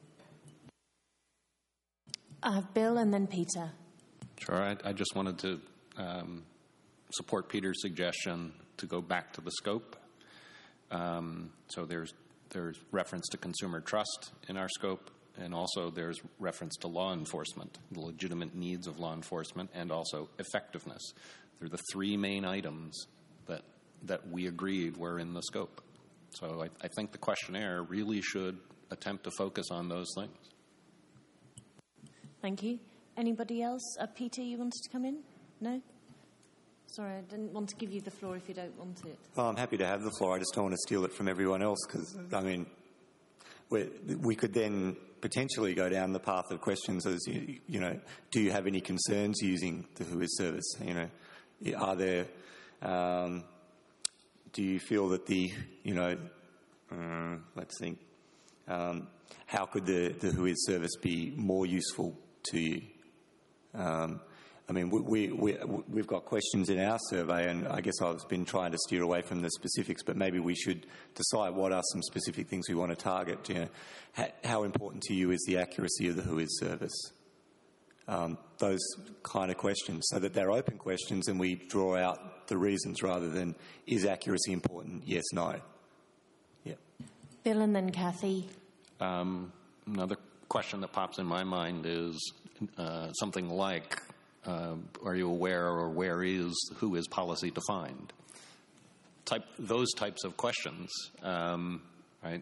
Uh, Bill and then Peter. Sure. I, I just wanted to um, support Peter's suggestion to go back to the scope. Um, so there's there's reference to consumer trust in our scope, and also there's reference to law enforcement, the legitimate needs of law enforcement, and also effectiveness. They're the three main items that that we agreed were in the scope. So I, I think the questionnaire really should attempt to focus on those things. Thank you. Anybody else? Uh, Peter, you wanted to come in? No? Sorry, I didn't want to give you the floor if you don't want it. Oh, I'm happy to have the floor. I just don't want to steal it from everyone else because, I mean, we we could then potentially go down the path of questions as, you, you know, do you have any concerns using the Whois service? You know, are there, um, do you feel that the, you know, uh, let's think, um, how could the, the Whois service be more useful to you? Um, I mean, we, we, we, we've got questions in our survey, and I guess I've been trying to steer away from the specifics, but maybe we should decide what are some specific things we want to target. You know, how, how important to you is the accuracy of the Whois service? Um, those kind of questions, so that they're open questions and we draw out the reasons rather than, is accuracy important? Yes, no. Yeah. Bill and then Kathy. Um, another question that pops in my mind is uh, something like, uh, are you aware or where is, who is policy defined? Type, those types of questions, um, right?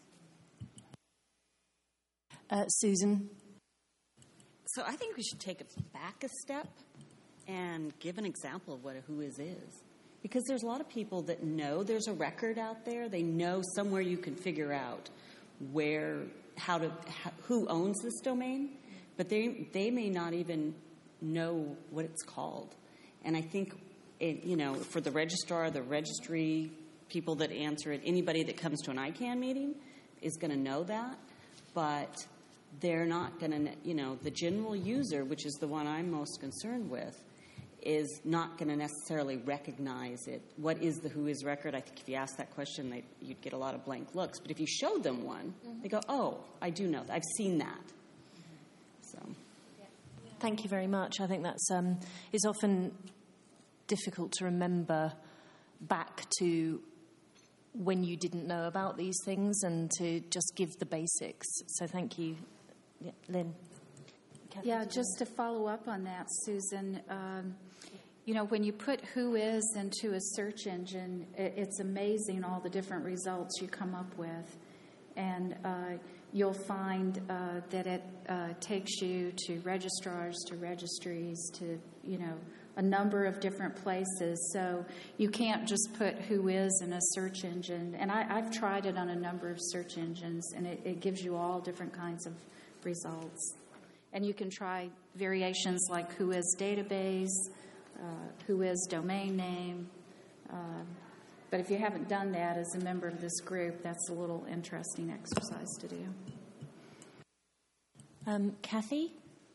Uh, Susan? So I think we should take it back a step and give an example of what a Whois is. Because there's a lot of people that know there's a record out there. They know somewhere you can figure out where, how to, how, who owns this domain, but they they may not even know what it's called. And I think, it, you know, for the registrar, the registry, people that answer it, anybody that comes to an I CANN meeting is going to know that, but they're not going to, you know, the general user, which is the one I'm most concerned with, is not going to necessarily recognize it. What is the Whois record? I think if you ask that question, they, you'd get a lot of blank looks. But if you show them one, mm-hmm. they go, oh, I do know that. I've seen that. So, thank you very much. I think that's um, it's often difficult to remember back to when you didn't know about these things and to just give the basics. So thank you. Yeah, Lynn. Kathy, yeah, just to follow up on that, Susan, um, you know, when you put Whois into a search engine, it, it's amazing all the different results you come up with. And uh, you'll find uh, that it uh, takes you to registrars, to registries, to, you know, a number of different places. So you can't just put Whois in a search engine. And I, I've tried it on a number of search engines, and it, it gives you all different kinds of results. And you can try variations like Whois database, uh, Whois domain name. Uh, but if you haven't done that as a member of this group, that's a little interesting exercise to do. Um, Kathy?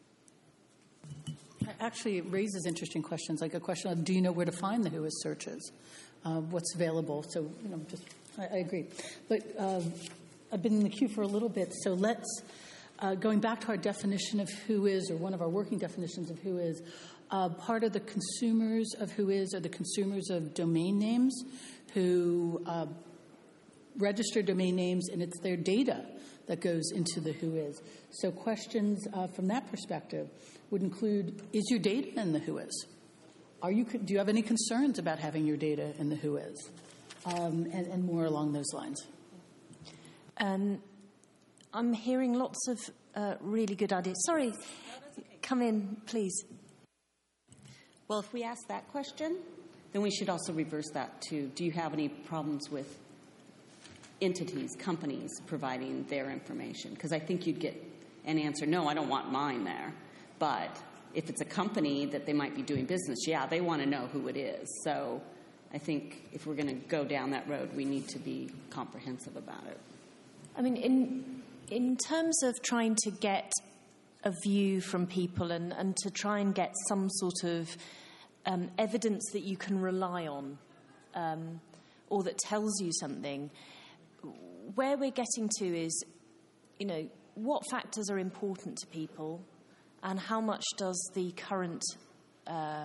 Actually, it raises interesting questions, like a question of, do you know where to find the Whois searches? Uh, what's available? So, you know, just, I, I agree. But uh, I've been in the queue for a little bit, so let's, uh, going back to our definition of Whois, or one of our working definitions of Whois, uh, part of the consumers of Whois are the consumers of domain names who uh, register domain names, and it's their data that goes into the Whois. So questions uh, from that perspective would include, is your data in the Whois? Are you, do you have any concerns about having your data in the Whois? Um, and, and more along those lines. Um, I'm hearing lots of uh, really good ideas. Sorry, no, okay. Come in, please. Well, if we ask that question, then we should also reverse that to, do you have any problems with entities, companies providing their information? Because I think you'd get an answer, no, I don't want mine there. But if it's a company that they might be doing business, yeah, they want to know who it is. So I think if we're going to go down that road, we need to be comprehensive about it. I mean, in in terms of trying to get a view from people and, and to try and get some sort of um, evidence that you can rely on um, or that tells you something, where we're getting to is, you know, what factors are important to people and how much does the current uh,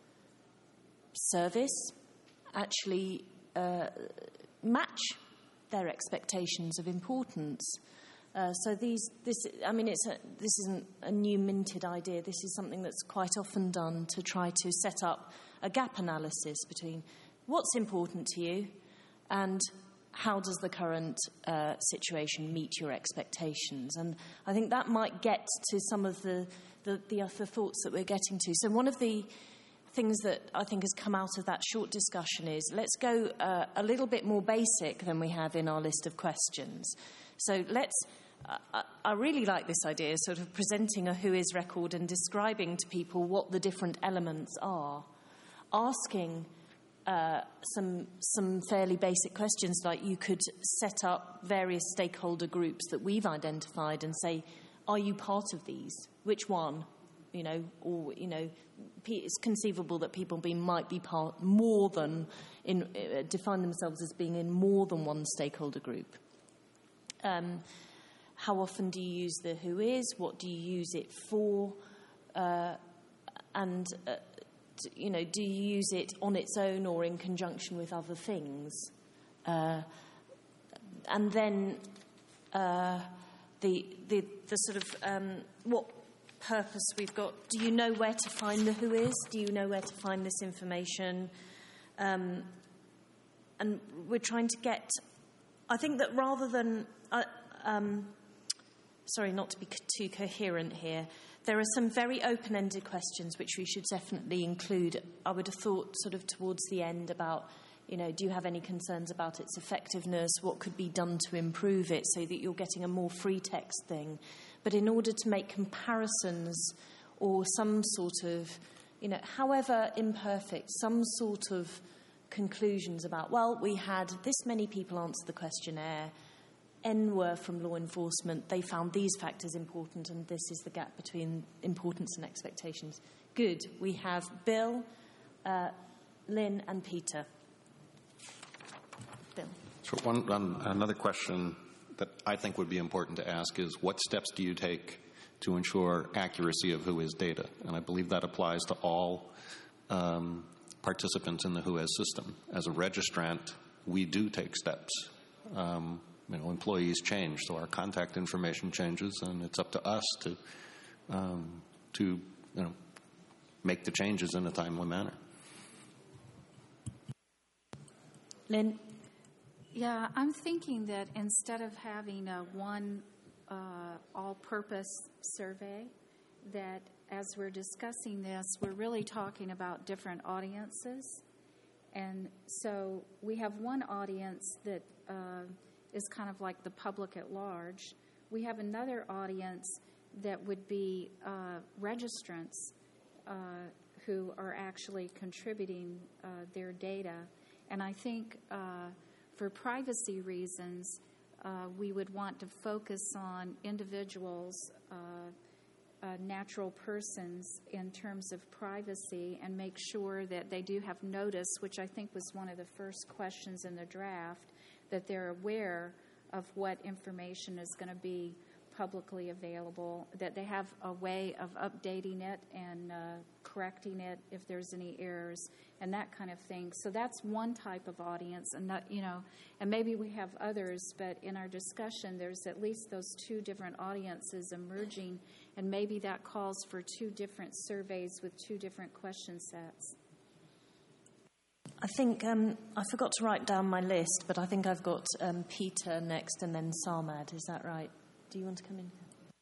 service actually uh, match their expectations of importance. Uh, so these, this, I mean, it's a, this isn't a new minted idea. This is something that's quite often done to try to set up a gap analysis between what's important to you and how does the current uh, situation meet your expectations. And I think that might get to some of the, the, the other thoughts that we're getting to. So one of the things that I think has come out of that short discussion is let's go uh, a little bit more basic than we have in our list of questions. So let's, uh, I really like this idea, sort of presenting a who is record and describing to people what the different elements are, asking uh, some, some fairly basic questions, like you could set up various stakeholder groups that we've identified and say, are you part of these? Which one? You know, or, you know, it's conceivable that people be, might be part more than, in, uh, define themselves as being in more than one stakeholder group. Um, how often do you use the who is? What do you use it for? Uh, and, uh, t- you know, do you use it on its own or in conjunction with other things? Uh, and then uh, the, the, the sort of um, what purpose we've got. Do you know where to find the who is? Do you know where to find this information? Um, and we're trying to get, I think that rather than, uh, um, sorry, not to be too coherent here, there are some very open-ended questions which we should definitely include. I would have thought sort of towards the end about, you know, do you have any concerns about its effectiveness? What could be done to improve it so that you're getting a more free text thing? But in order to make comparisons or some sort of, you know, however imperfect, some sort of conclusions about, well, we had this many people answer the questionnaire, N were from law enforcement, they found these factors important, and this is the gap between importance and expectations. Good. We have Bill, uh, Lynn, and Peter. Bill. So one, um, another question that I think would be important to ask is, what steps do you take to ensure accuracy of who is data? And I believe that applies to all um, participants in the who is system. As a registrant, we do take steps. Um, you know, employees change, so our contact information changes, and it's up to us to um, to you know make the changes in a timely manner. Lynn? Yeah, I'm thinking that instead of having a one uh, all-purpose survey, that as we're discussing this, we're really talking about different audiences. And so we have one audience that uh, is kind of like the public at large. We have another audience that would be uh, registrants uh, who are actually contributing uh, their data. And I think uh, for privacy reasons, uh, we would want to focus on individuals, uh, uh, natural persons, in terms of privacy, and make sure that they do have notice, which I think was one of the first questions in the draft, that they're aware of what information is going to be publicly available, that they have a way of updating it and uh, correcting it if there's any errors and that kind of thing. So that's one type of audience, and that, you know, and maybe we have others, but in our discussion there's at least those two different audiences emerging, and maybe that calls for two different surveys with two different question sets. I think um, I forgot to write down my list, but I think I've got um, Peter next and then Sarmad. Is that right? do you want to come in?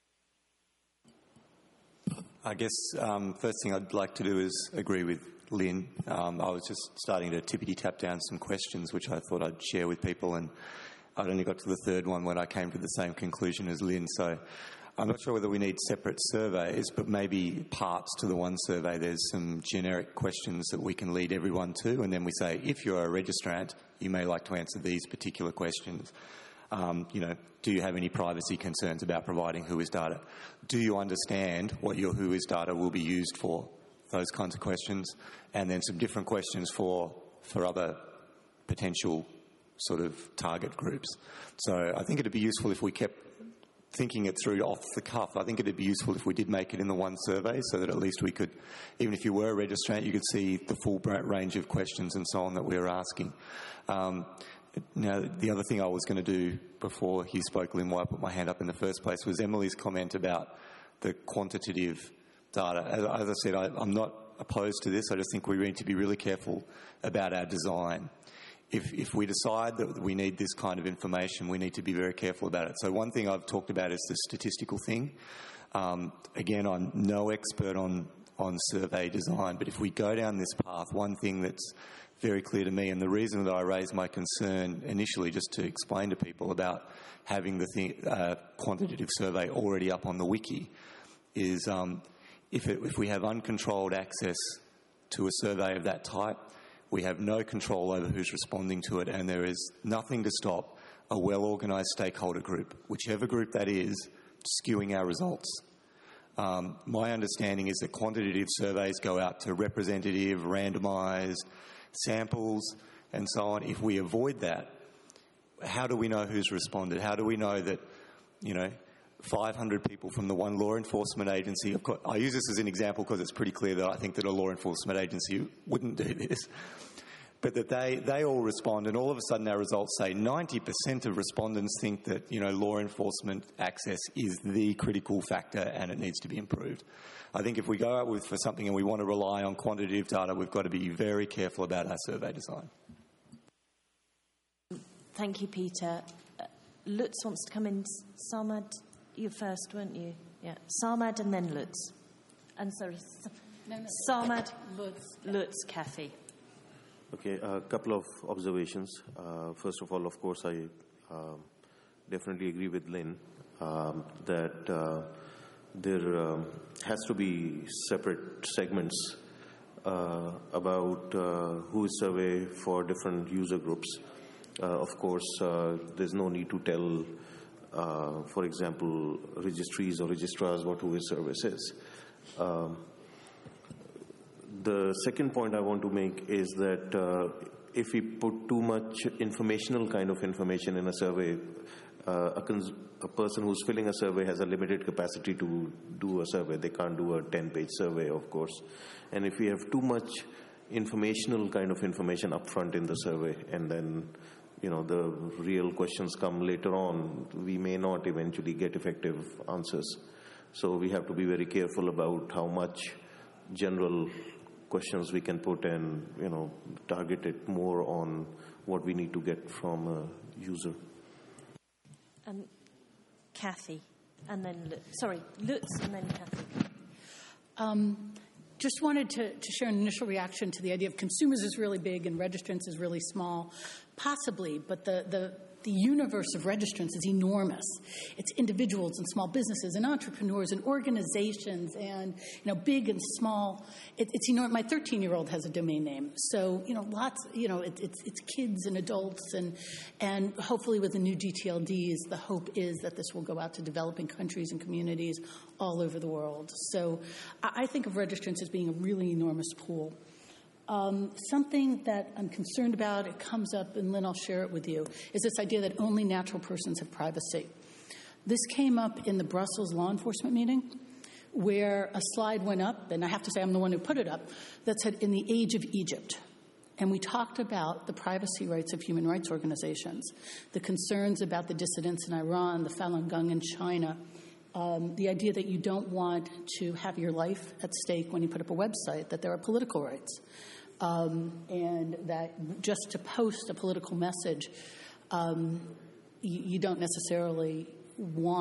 I guess um, first thing I'd like to do is agree with Lynn. Um, I was just starting to tippity-tap down some questions which I thought I'd share with people, and I'd only got to the third one when I came to the same conclusion as Lynn. So I'm not sure whether we need separate surveys, but maybe parts to the one survey. There's some generic questions that we can lead everyone to, and then we say, if you're a registrant, you may like to answer these particular questions. Um, you know, do you have any privacy concerns about providing Whois data? Do you understand what your Whois data will be used for? Those kinds of questions. And then some different questions for, for other potential sort of target groups. So I think it'd be useful if we kept thinking it through off the cuff. I think it'd be useful if we did make it in the one survey so that at least we could, even if you were a registrant, you could see the full range of questions and so on that we were asking. Um, Now, the other thing I was going to do before he spoke, Lynn, why I put my hand up in the first place, was Emily's comment about the quantitative data. As, as I said, I, I'm not opposed to this. I just think we need to be really careful about our design. If, if we decide that we need this kind of information, we need to be very careful about it. So one thing I've talked about is the statistical thing. Um, again, I'm no expert on, on survey design, but if we go down this path, one thing that's very clear to me, and the reason that I raised my concern initially, just to explain to people about having the thing, uh, quantitative survey already up on the wiki, is um, if, it, if we have uncontrolled access to a survey of that type, we have no control over who's responding to it, and there is nothing to stop a well-organised stakeholder group, whichever group that is, skewing our results. Um, my understanding is that quantitative surveys go out to representative, randomised samples and so on. If we avoid that, how do we know who's responded? How do we know that, you know, five hundred people from the one law enforcement agency, of course, I use this as an example because it's pretty clear that I think that a law enforcement agency wouldn't do this, but that they, they all respond, and all of a sudden our results say ninety percent of respondents think that, you know, law enforcement access is the critical factor and it needs to be improved. I think if we go out with for something and we want to rely on quantitative data, we've got to be very careful about our survey design. Thank you, Peter. Uh, Lutz wants to come in. Sarmad, you first, weren't you? Yeah. Sarmad and then Lutz. And sorry, no, no. Sarmad, Lutz, Lutz, Kathy. Okay, a couple of observations. Uh, first of all, of course, I uh, definitely agree with Lynn um, that uh, there um, has to be separate segments uh, about uh, Whois survey for different user groups. Uh, of course, uh, there's no need to tell, uh, for example, registries or registrars what Whois service is. Um, the second point I want to make is that uh, if we put too much informational kind of information in a survey, uh, a, cons- a person who's filling a survey has a limited capacity to do a survey. They can't do a ten-page survey, of course. And if we have too much informational kind of information up front in the survey, and then, you know, the real questions come later on, we may not eventually get effective answers. So we have to be very careful about how much general questions we can put and, you know, target it more on what we need to get from a user. Um, Kathy, and then, Lutz. Sorry, Lutz and then Kathy. Um, just wanted to, to share an initial reaction to the idea of consumers is really big and registrants is really small. Possibly, but the, the, the universe of registrants is enormous. It's individuals and small businesses and entrepreneurs and organizations and, you know, big and small. It, it's enormous. My thirteen-year-old has a domain name. So, you know, lots, you know, it, it's, it's kids and adults and, and hopefully with the new G T L Ds, the hope is that this will go out to developing countries and communities all over the world. So I, I think of registrants as being a really enormous pool. Um, something that I'm concerned about, it comes up, and Lynn, I'll share it with you, is this idea that only natural persons have privacy. This came up in the Brussels law enforcement meeting, where a slide went up, and I have to say I'm the one who put it up, that said, in the age of Egypt. And we talked about the privacy rights of human rights organizations, the concerns about the dissidents in Iran, the Falun Gong in China, um, the idea that you don't want to have your life at stake when you put up a website, that there are political rights. Um, and that just to post a political message, um, you, you don't necessarily want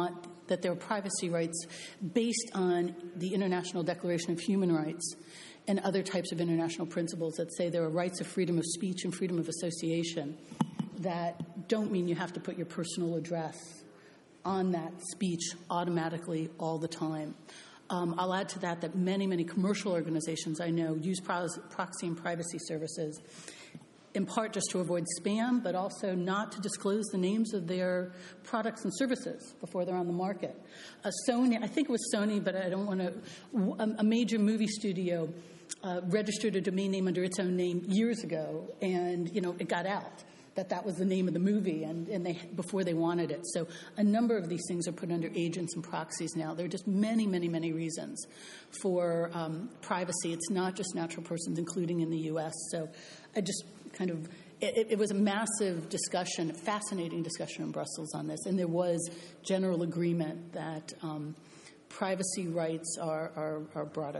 that there are privacy rights based on the International Declaration of Human Rights and other types of international principles that say there are rights of freedom of speech and freedom of association that don't mean you have to put your personal address on that speech automatically all the time. Um, I'll add to that that many, many commercial organizations I know use proxy and privacy services in part just to avoid spam, but also not to disclose the names of their products and services before they're on the market. Uh, Sony, I think it was Sony, but I don't want to, a major movie studio uh, registered a domain name under its own name years ago, and, you know, it got out that that was the name of the movie and, and they before they wanted it. So a number of these things are put under agents and proxies now. There are just many, many, many reasons for um, privacy. It's not just natural persons, including in the U S. So I just kind of, it, it was a massive discussion, a fascinating discussion in Brussels on this, and there was general agreement that um, privacy rights are, are, are broader.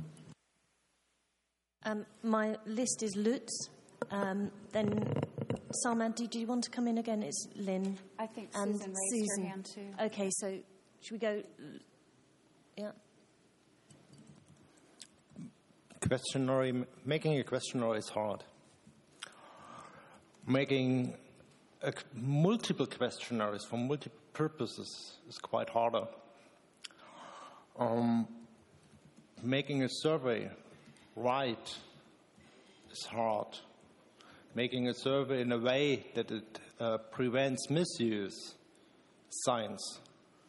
Um, my list is Lutz, um, then Salman, did you want to come in again? It's Lynn. I think and Susan raised Susan. her hand too. Okay, so should we go? Yeah. Questionnaire, making a questionnaire is hard. Making a, multiple questionnaires for multiple purposes is quite harder. Um, making a survey right is hard. Making a survey in a way that it uh, prevents misuse, science.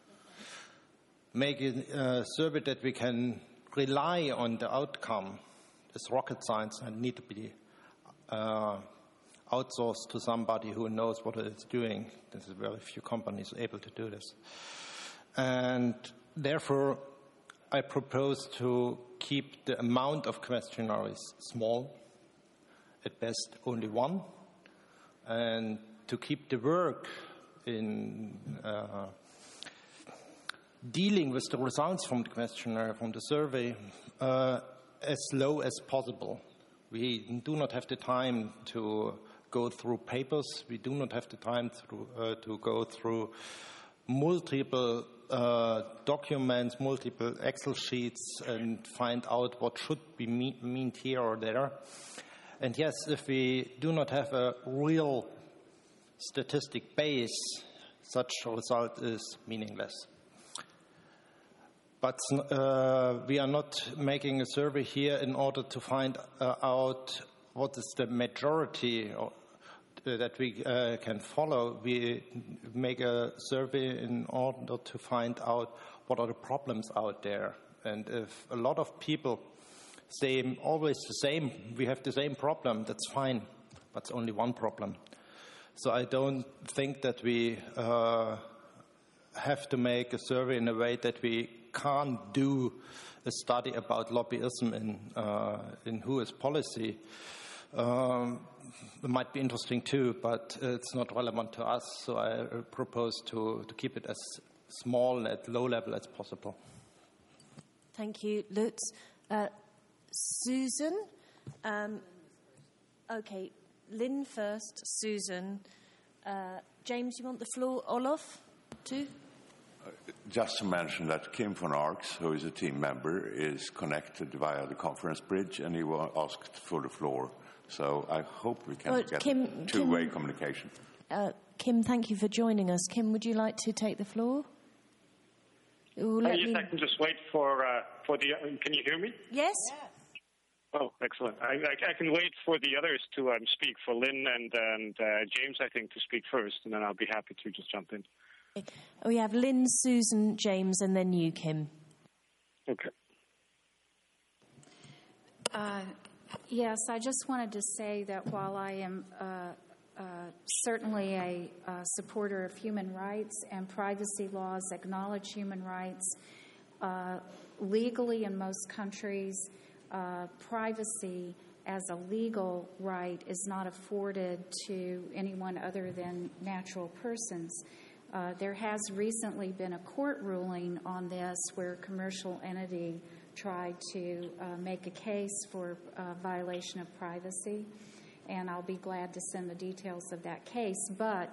Making a survey that we can rely on the outcome is rocket science and need to be uh, outsourced to somebody who knows what it's doing. There's very few companies able to do this. And therefore, I propose to keep the amount of questionnaires small, at best only one, and to keep the work in uh, dealing with the results from the questionnaire, from the survey, uh, as low as possible. We do not have the time to go through papers. We do not have the time through, uh, to go through multiple uh, documents, multiple Excel sheets, and find out what should be mean, meant here or there. And yes, if we do not have a real statistic base, such a result is meaningless. But uh, we are not making a survey here in order to find uh, out what is the majority or, uh, that we uh, can follow. We make a survey in order to find out what are the problems out there. And if a lot of people say always the same, we have the same problem, that's fine, but it's only one problem. So I don't think that we uh, have to make a survey in a way that we can't do a study about lobbyism in, uh, in W H O's policy. Um, it might be interesting too, but it's not relevant to us, so I propose to, to keep it as small, at low level as possible. Thank you, Lutz. Uh, Susan? Um, okay, Lynn first, Susan. Uh, James, you want the floor? Olaf, too? Uh, just to mention that Kim von Arx, who is a team member, is connected via the conference bridge, and he was asked for the floor. So I hope we can well, get Kim, two-way Kim, communication. Uh, Kim, thank you for joining us. Kim, would you like to take the floor? Uh, yes, me... I can just wait for uh, for the. Uh, can you hear me? Yes. Yeah. Oh, excellent. I, I, I can wait for the others to um, speak, for Lynn and, and uh, James, I think, to speak first, and then I'll be happy to just jump in. Okay. We have Lynn, Susan, James, and then you, Kim. Okay. Uh, yes, I just wanted to say that while I am uh, uh, certainly a uh, supporter of human rights and privacy laws acknowledge human rights, uh, legally in most countries, Uh, privacy as a legal right is not afforded to anyone other than natural persons. Uh, there has recently been a court ruling on this where a commercial entity tried to uh, make a case for uh, violation of privacy, and I'll be glad to send the details of that case. But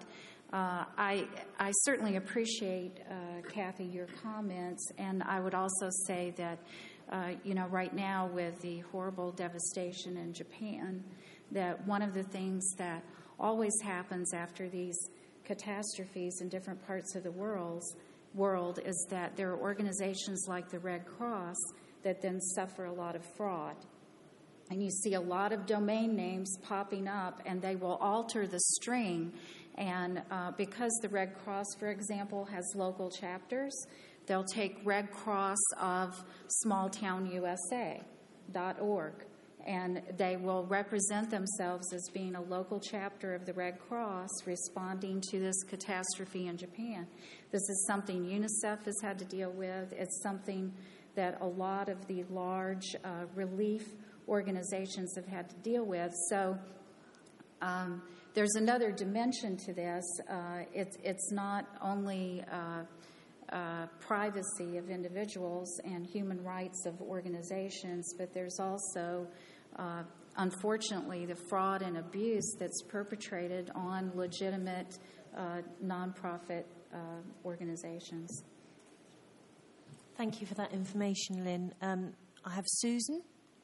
Uh, I, I certainly appreciate, uh, Kathy, your comments, and I would also say that, uh, you know, right now with the horrible devastation in Japan, that one of the things that always happens after these catastrophes in different parts of the world, world is that there are organizations like the Red Cross that then suffer a lot of fraud. And you see a lot of domain names popping up, and they will alter the string. And uh, because the Red Cross, for example, has local chapters, they'll take Red Cross of small town U S A dot org, and they will represent themselves as being a local chapter of the Red Cross responding to this catastrophe in Japan. This is something UNICEF has had to deal with. It's something that a lot of the large uh, relief organizations have had to deal with. So um, there's another dimension to this. Uh, it's, it's not only uh, uh, privacy of individuals and human rights of organizations, but there's also, uh, unfortunately, the fraud and abuse that's perpetrated on legitimate uh, nonprofit uh, organizations. Thank you for that information, Lynn. Um, I have Susan.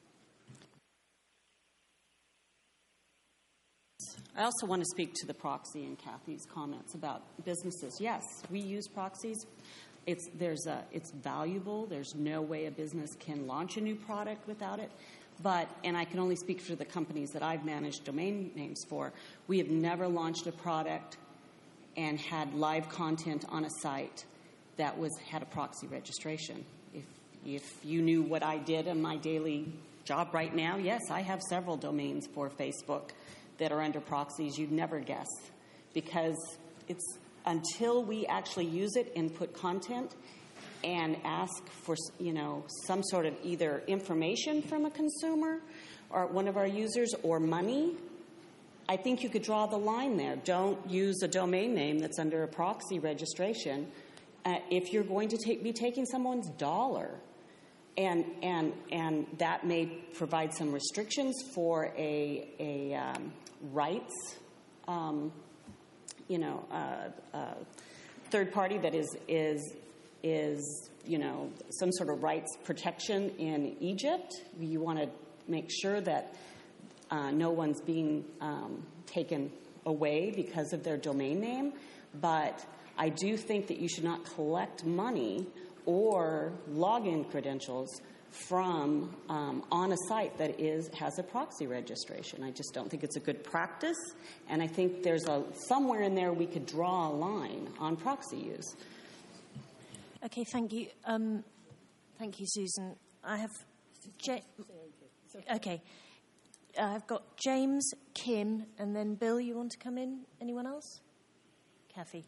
I also want to speak to the proxy and Kathy's comments about businesses. Yes, we use proxies. It's, there's a, it's valuable. There's no way a business can launch a new product without it. But, and I can only speak for the companies that I've managed domain names for, we have never launched a product and had live content on a site that was had a proxy registration. If, if you knew what I did in my daily job right now, yes, I have several domains for Facebook that are under proxies. You'd never guess, because it's until we actually use it and put content and ask for, you know, some sort of either information from a consumer or one of our users or money, I think you could draw the line there. Don't use a domain name that's under a proxy registration uh, if you're going to take, be taking someone's dollar. And and and that may provide some restrictions for a a um, rights, um, you know, uh, uh, third party that is is is you know some sort of rights protection in Egypt. You want to make sure that uh, no one's being um, taken away because of their domain name. But I do think that you should not collect money or login credentials from um, on a site that is has a proxy registration. I just don't think it's a good practice, and I think there's a somewhere in there we could draw a line on proxy use. Okay, thank you. Um, thank you, Susan. I have Ja- okay. Uh, I've got James, Kim, and then Bill. You want to come in? Anyone else? Kathy.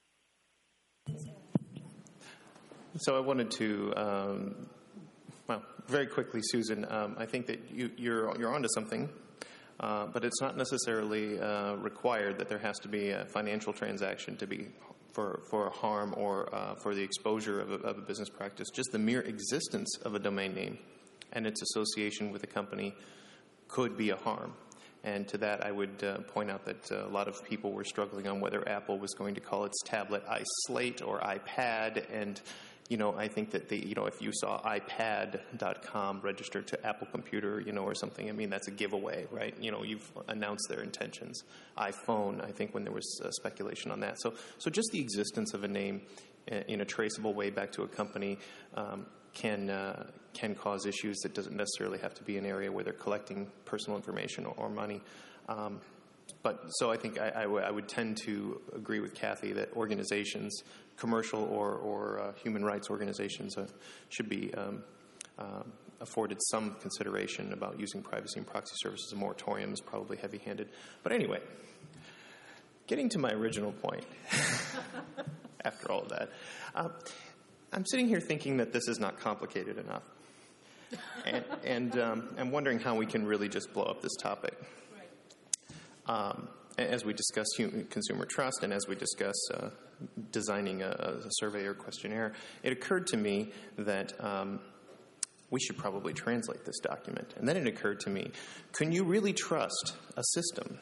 So I wanted to, um, well, very quickly, Susan. Um, I think that you, you're you're onto something, uh, but it's not necessarily uh, required that there has to be a financial transaction to be for for harm or uh, for the exposure of a, of a business practice. Just the mere existence of a domain name and its association with a company could be a harm. And to that, I would uh, point out that uh, a lot of people were struggling on whether Apple was going to call its tablet iSlate or iPad. And, you know, I think that, the, you know, if you saw iPad dot com registered to Apple Computer, you know, or something, I mean, that's a giveaway, right? You know, you've announced their intentions. iPhone, I think when there was uh, speculation on that. So, so just the existence of a name in a traceable way back to a company um, can uh, can cause issues that doesn't necessarily have to be an area where they're collecting personal information or, or money. Um, but so I think I, I, w- I would tend to agree with Kathy that organizations, commercial or, or uh, human rights organizations, uh, should be um, uh, afforded some consideration about using privacy and proxy services. A moratorium is probably heavy-handed. But anyway, getting to my original point, after all of that, uh, I'm sitting here thinking that this is not complicated enough, and, and um, I'm wondering how we can really just blow up this topic. Um, as we discuss human, consumer trust and as we discuss uh, designing a, a survey or questionnaire, it occurred to me that um, we should probably translate this document. And then it occurred to me, can you really trust a system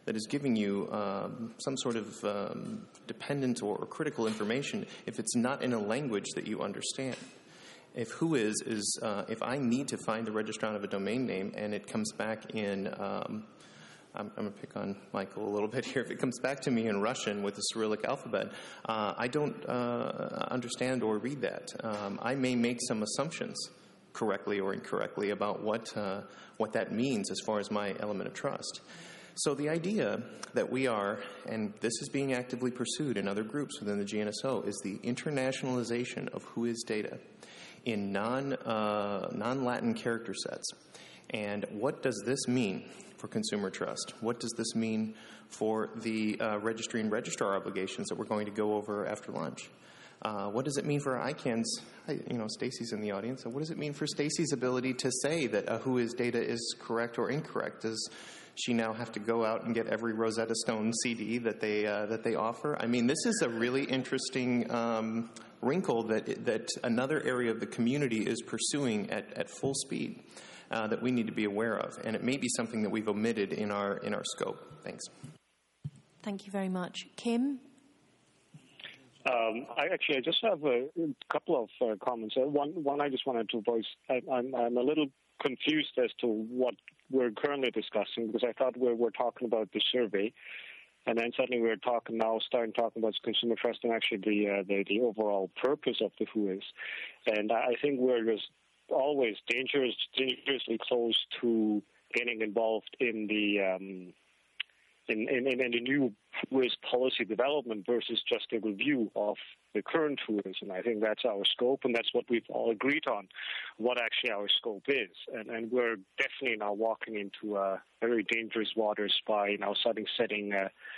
that is giving you um, some sort of um, dependent or, or critical information if it's not in a language that you understand. If Whois is, uh, if I need to find the registrant of a domain name and it comes back in, um, I'm, I'm going to pick on Michael a little bit here. If it comes back to me in Russian with the Cyrillic alphabet, uh, I don't uh, understand or read that. Um, I may make some assumptions, correctly or incorrectly, about what uh, what that means as far as my element of trust. So the idea that we are, and this is being actively pursued in other groups within the G N S O, is the internationalization of Whois data in non, uh, non-Latin character sets. And what does this mean for consumer trust? What does this mean for the uh, registry and registrar obligations that we're going to go over after lunch? Uh, what does it mean for I CANN's, you know, Stacy's in the audience, so what does it mean for Stacy's ability to say that a Whois data is correct or incorrect? Does she now have to go out and get every Rosetta Stone C D that they uh, that they offer? I mean, this is a really interesting um, wrinkle that that another area of the community is pursuing at, at full speed uh, that we need to be aware of, and it may be something that we've omitted in our in our scope. Thanks. Thank you very much, Kim. Um, I actually I just have a couple of uh, comments. Uh, one one I just wanted to voice. I, I'm I'm a little confused as to what we're currently discussing, because I thought we were talking about the survey, and then suddenly we're talking now, starting talking about consumer trust and actually the uh, the, the overall purpose of the Whois. And I think we're just always dangerous, dangerously close to getting involved in the um, in, in, in the new Whois policy development versus just a review of the current Whois. And I think that's our scope, and that's what we've all agreed on, what actually our scope is. And, and we're definitely now walking into uh, very dangerous waters by now starting setting,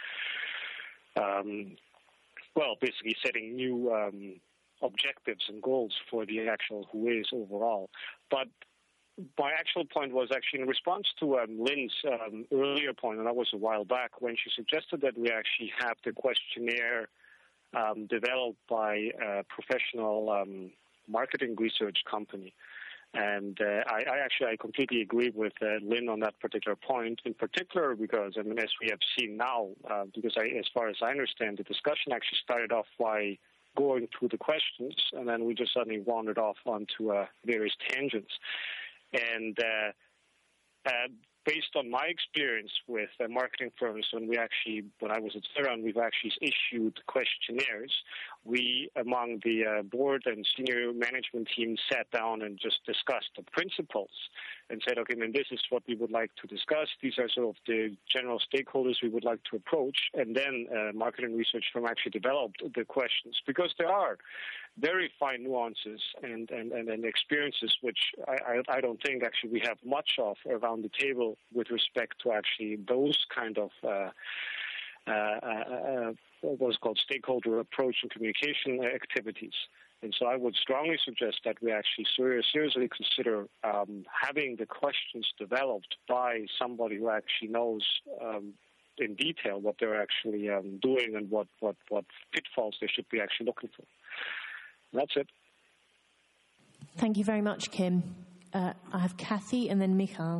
uh, um, well, basically setting new um, objectives and goals for the actual Whois overall. But my actual point was actually in response to um, Lynn's um, earlier point, and that was a while back, when she suggested that we actually have the questionnaire um, developed by a professional um, marketing research company. And uh, I, I actually I completely agree with uh, Lynn on that particular point, in particular because, I mean, as we have seen now, uh, because I, as far as I understand, the discussion actually started off by going through the questions, and then we just suddenly wandered off onto uh, various tangents. And uh, uh, based on my experience with uh, marketing firms, when we actually, when I was at Ceron, we've actually issued questionnaires. We, among the uh, board and senior management team, sat down and just discussed the principles and said, okay, then this is what we would like to discuss. These are sort of the general stakeholders we would like to approach. And then uh, marketing research firm actually developed the questions, because there are very fine nuances and, and, and, and experiences which I, I, I don't think actually we have much of around the table with respect to actually those kind of uh, uh, uh, what's called stakeholder approach and communication activities. And so I would strongly suggest that we actually ser- seriously consider um, having the questions developed by somebody who actually knows um, in detail what they're actually um, doing and what, what, what pitfalls they should be actually looking for. That's it. Thank you very much, Kim. Uh, I have Kathy and then Michal.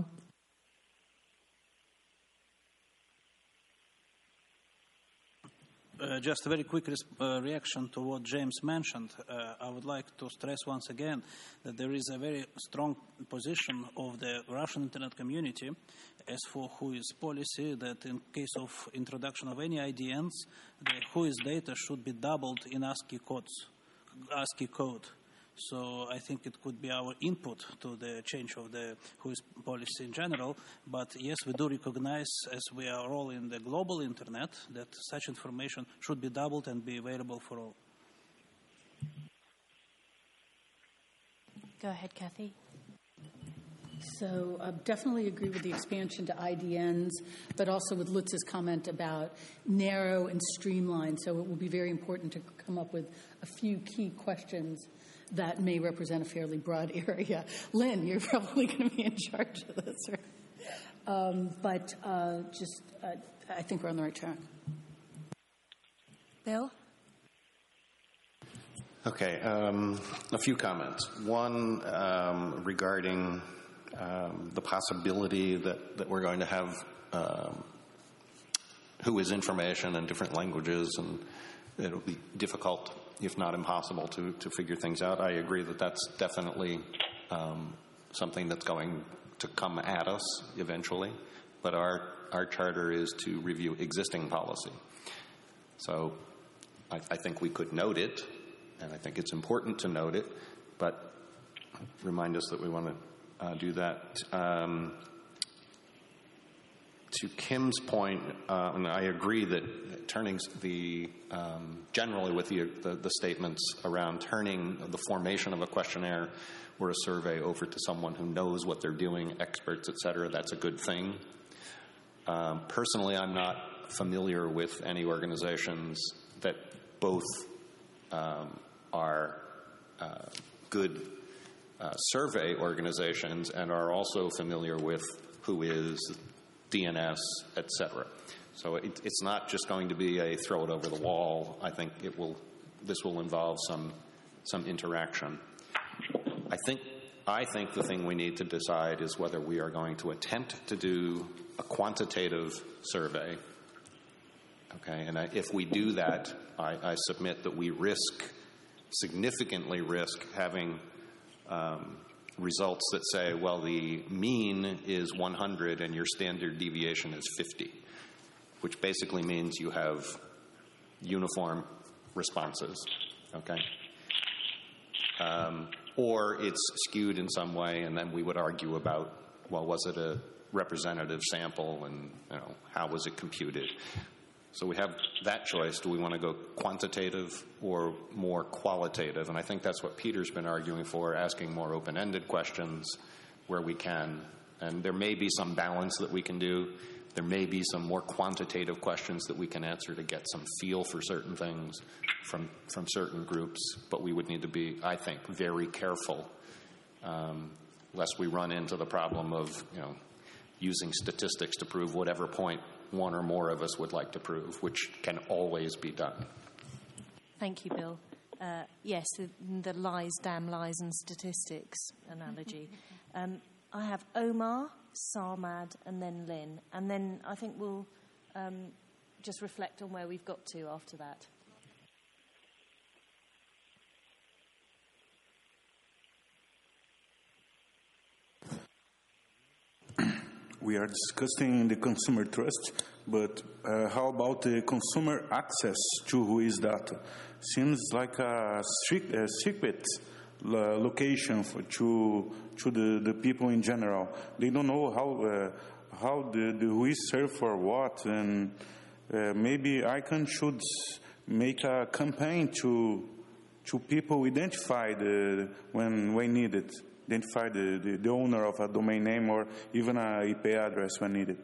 Uh, just a very quick res- uh, reaction to what James mentioned. Uh, I would like to stress once again that there is a very strong position of the Russian Internet community as for Whois policy, that in case of introduction of any I D Ns, the Whois data should be doubled in ASCII codes, ASCII code. So I think it could be our input to the change of the Whois policy in general. But yes, we do recognize, as we are all in the global internet, that such information should be doubled and be available for all. Go ahead, Kathy. So I uh, definitely agree with the expansion to I D Ns, but also with Lutz's comment about narrow and streamlined. So it will be very important to come up with a few key questions that may represent a fairly broad area. Lynn, you're probably going to be in charge of this. Right? Um, but uh, just, uh, I think we're on the right track. Bill? Okay, um, a few comments. One um, regarding um, the possibility that, that we're going to have um, who is information in different languages, and it'll be difficult, if not impossible, to, to figure things out. I agree that that's definitely um, something that's going to come at us eventually, but our, our charter is to review existing policy. So I, I think we could note it, and I think it's important to note it, but remind us that we want to uh, do that. Um, to Kim's point, uh, and I agree that turning the, um, generally with the, the, the statements around turning the formation of a questionnaire or a survey over to someone who knows what they're doing, experts, et cetera, that's a good thing. Um, personally, I'm not familiar with any organizations that both um, are uh, good uh, survey organizations and are also familiar with who is D N S, et cetera. So it, it's not just going to be a throw it over the wall. I think it will. This will involve some some interaction. I think I think the thing we need to decide is whether we are going to attempt to do a quantitative survey. Okay, and I, if we do that, I, I submit that we risk, significantly risk, having um, results that say, well, the mean is one hundred and your standard deviation is fifty, which basically means you have uniform responses, okay? Um, or it's skewed in some way, and then we would argue about, well, was it a representative sample, and you know, how was it computed? So we have that choice. Do we want to go quantitative or more qualitative? And I think that's what Peter's been arguing for, asking more open-ended questions where we can. And there may be some balance that we can do. There may be some more quantitative questions that we can answer to get some feel for certain things from, from certain groups. But we would need to be, I think, very careful, um, lest we run into the problem of, you know, using statistics to prove whatever point one or more of us would like to prove, which can always be done. Thank you, Bill. Uh, yes, the, the lies, damn lies and statistics analogy. Um, I have Omar, Sarmad, and then Lynn. And then I think we'll um, just reflect on where we've got to after that. We are discussing the consumer trust, but uh, how about the consumer access to who is data? Seems like a, strict, a secret uh, location for to to the, the people in general. They don't know how uh, how the, the who is served for what, and uh, maybe ICANN should make a campaign to to people identify the when when needed. Identify the, the, the owner of a domain name or even a I P address when needed.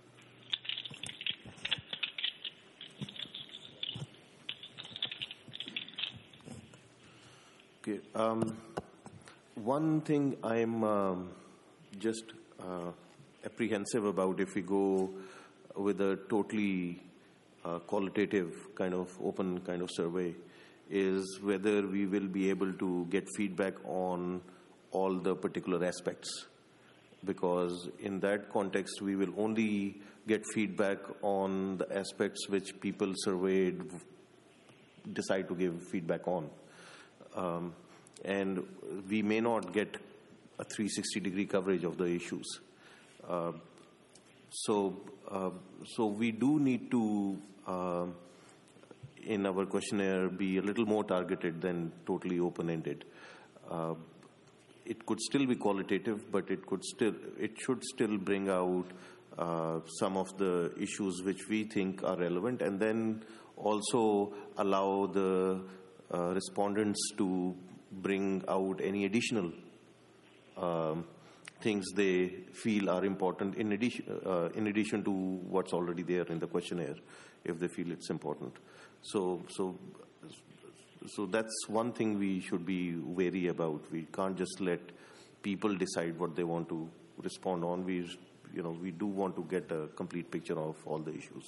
Okay. Um, one thing I'm um, just uh, apprehensive about if we go with a totally uh, qualitative kind of open kind of survey is whether we will be able to get feedback on all the particular aspects, because in that context we will only get feedback on the aspects which people surveyed decide to give feedback on. Um, and we may not get a three sixty degree coverage of the issues. Uh, so, uh, so we do need to, uh, in our questionnaire, be a little more targeted than totally open-ended. Uh, It could still be qualitative, but it could still, it should still bring out uh, some of the issues which we think are relevant, and then also allow the uh, respondents to bring out any additional um, things they feel are important in addition, uh, in addition to what's already there in the questionnaire, if they feel it's important. So, so. So that's one thing we should be wary about. We can't just let people decide what they want to respond on. We, you know, we do want to get a complete picture of all the issues.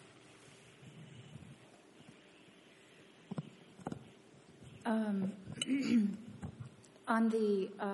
Um, on the uh,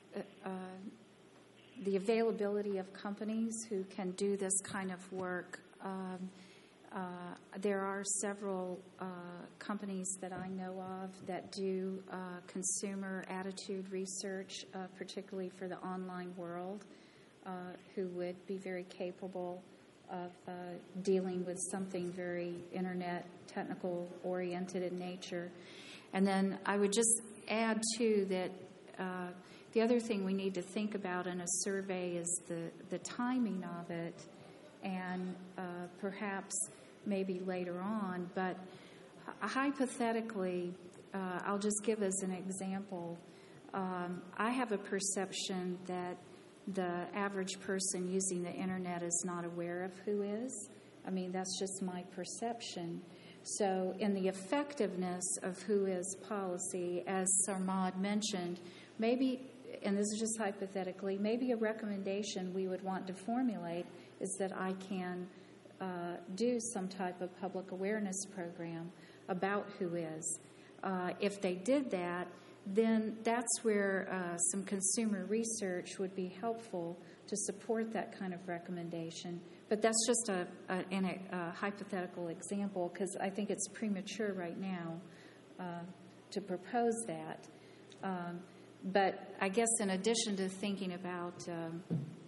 uh, the availability of companies who can do this kind of work, Um, uh, there are several uh, companies that I know of that do uh, consumer attitude research, uh, particularly for the online world, uh, who would be very capable of uh, dealing with something very internet, technical oriented in nature. And then I would just add, too, that uh, the other thing we need to think about in a survey is the, the timing of it, and uh, perhaps maybe later on. But hypothetically, uh, I'll just give as an example. Um, I have a perception that the average person using the internet is not aware of who is. I mean, that's just my perception. So in the effectiveness of who is policy, as Sarmad mentioned, maybe, and this is just hypothetically, maybe a recommendation we would want to formulate is that I can uh, do some type of public awareness program about who is. Uh, if they did that, then that's where uh, some consumer research would be helpful to support that kind of recommendation. But that's just a, a, a, a hypothetical example, because I think it's premature right now uh, to propose that. Um, but I guess in addition to thinking about um,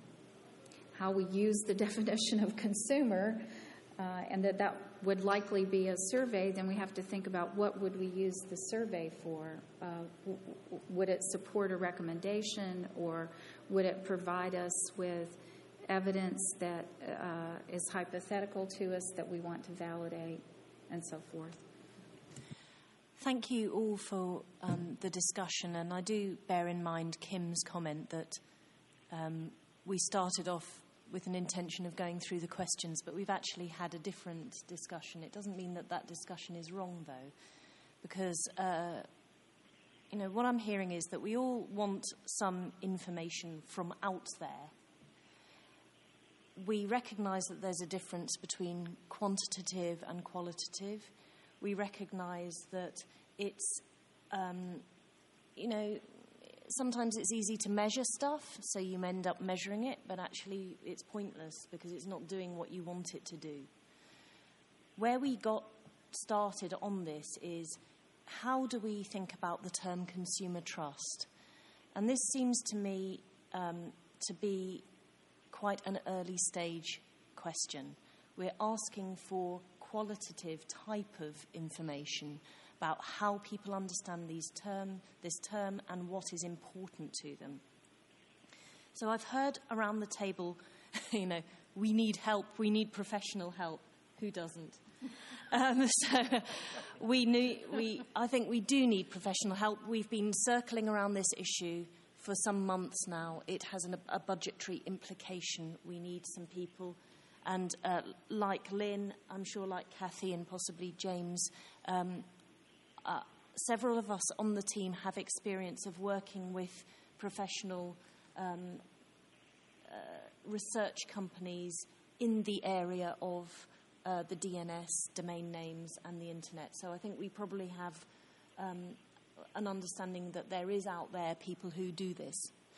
how we use the definition of consumer, uh, and that that would likely be a survey, then we have to think about what would we use the survey for. Uh, w- w- would it support a recommendation, or would it provide us with evidence that uh, is hypothetical to us that we want to validate, and so forth? Thank you all for um, the discussion, and I do bear in mind Kim's comment that um, we started off with an intention of going through the questions, but we've actually had a different discussion. It doesn't mean that that discussion is wrong, though, because uh, you know, what I'm hearing is that we all want some information from out there. We recognise that there's a difference between quantitative and qualitative. We recognise that it's, um, you know, sometimes it's easy to measure stuff, so you end up measuring it, but actually it's pointless because it's not doing what you want it to do. Where we got started on this is, how do we think about the term consumer trust? And this seems to me um, to be quite an early stage question. We're asking for qualitative type of information about how people understand these term, this term and what is important to them. So I've heard around the table, you know, we need help, we need professional help. Who doesn't? Um, so we knew, we, I think we do need professional help. We've been circling around this issue for some months now. It has an, a budgetary implication. We need some people. And uh, like Lynn, I'm sure like Kathy and possibly James, um, uh, several of us on the team have experience of working with professional um, uh, research companies in the area of uh, the D N S, domain names, and the internet. So I think we probably have um, an understanding that there is out there people who do this.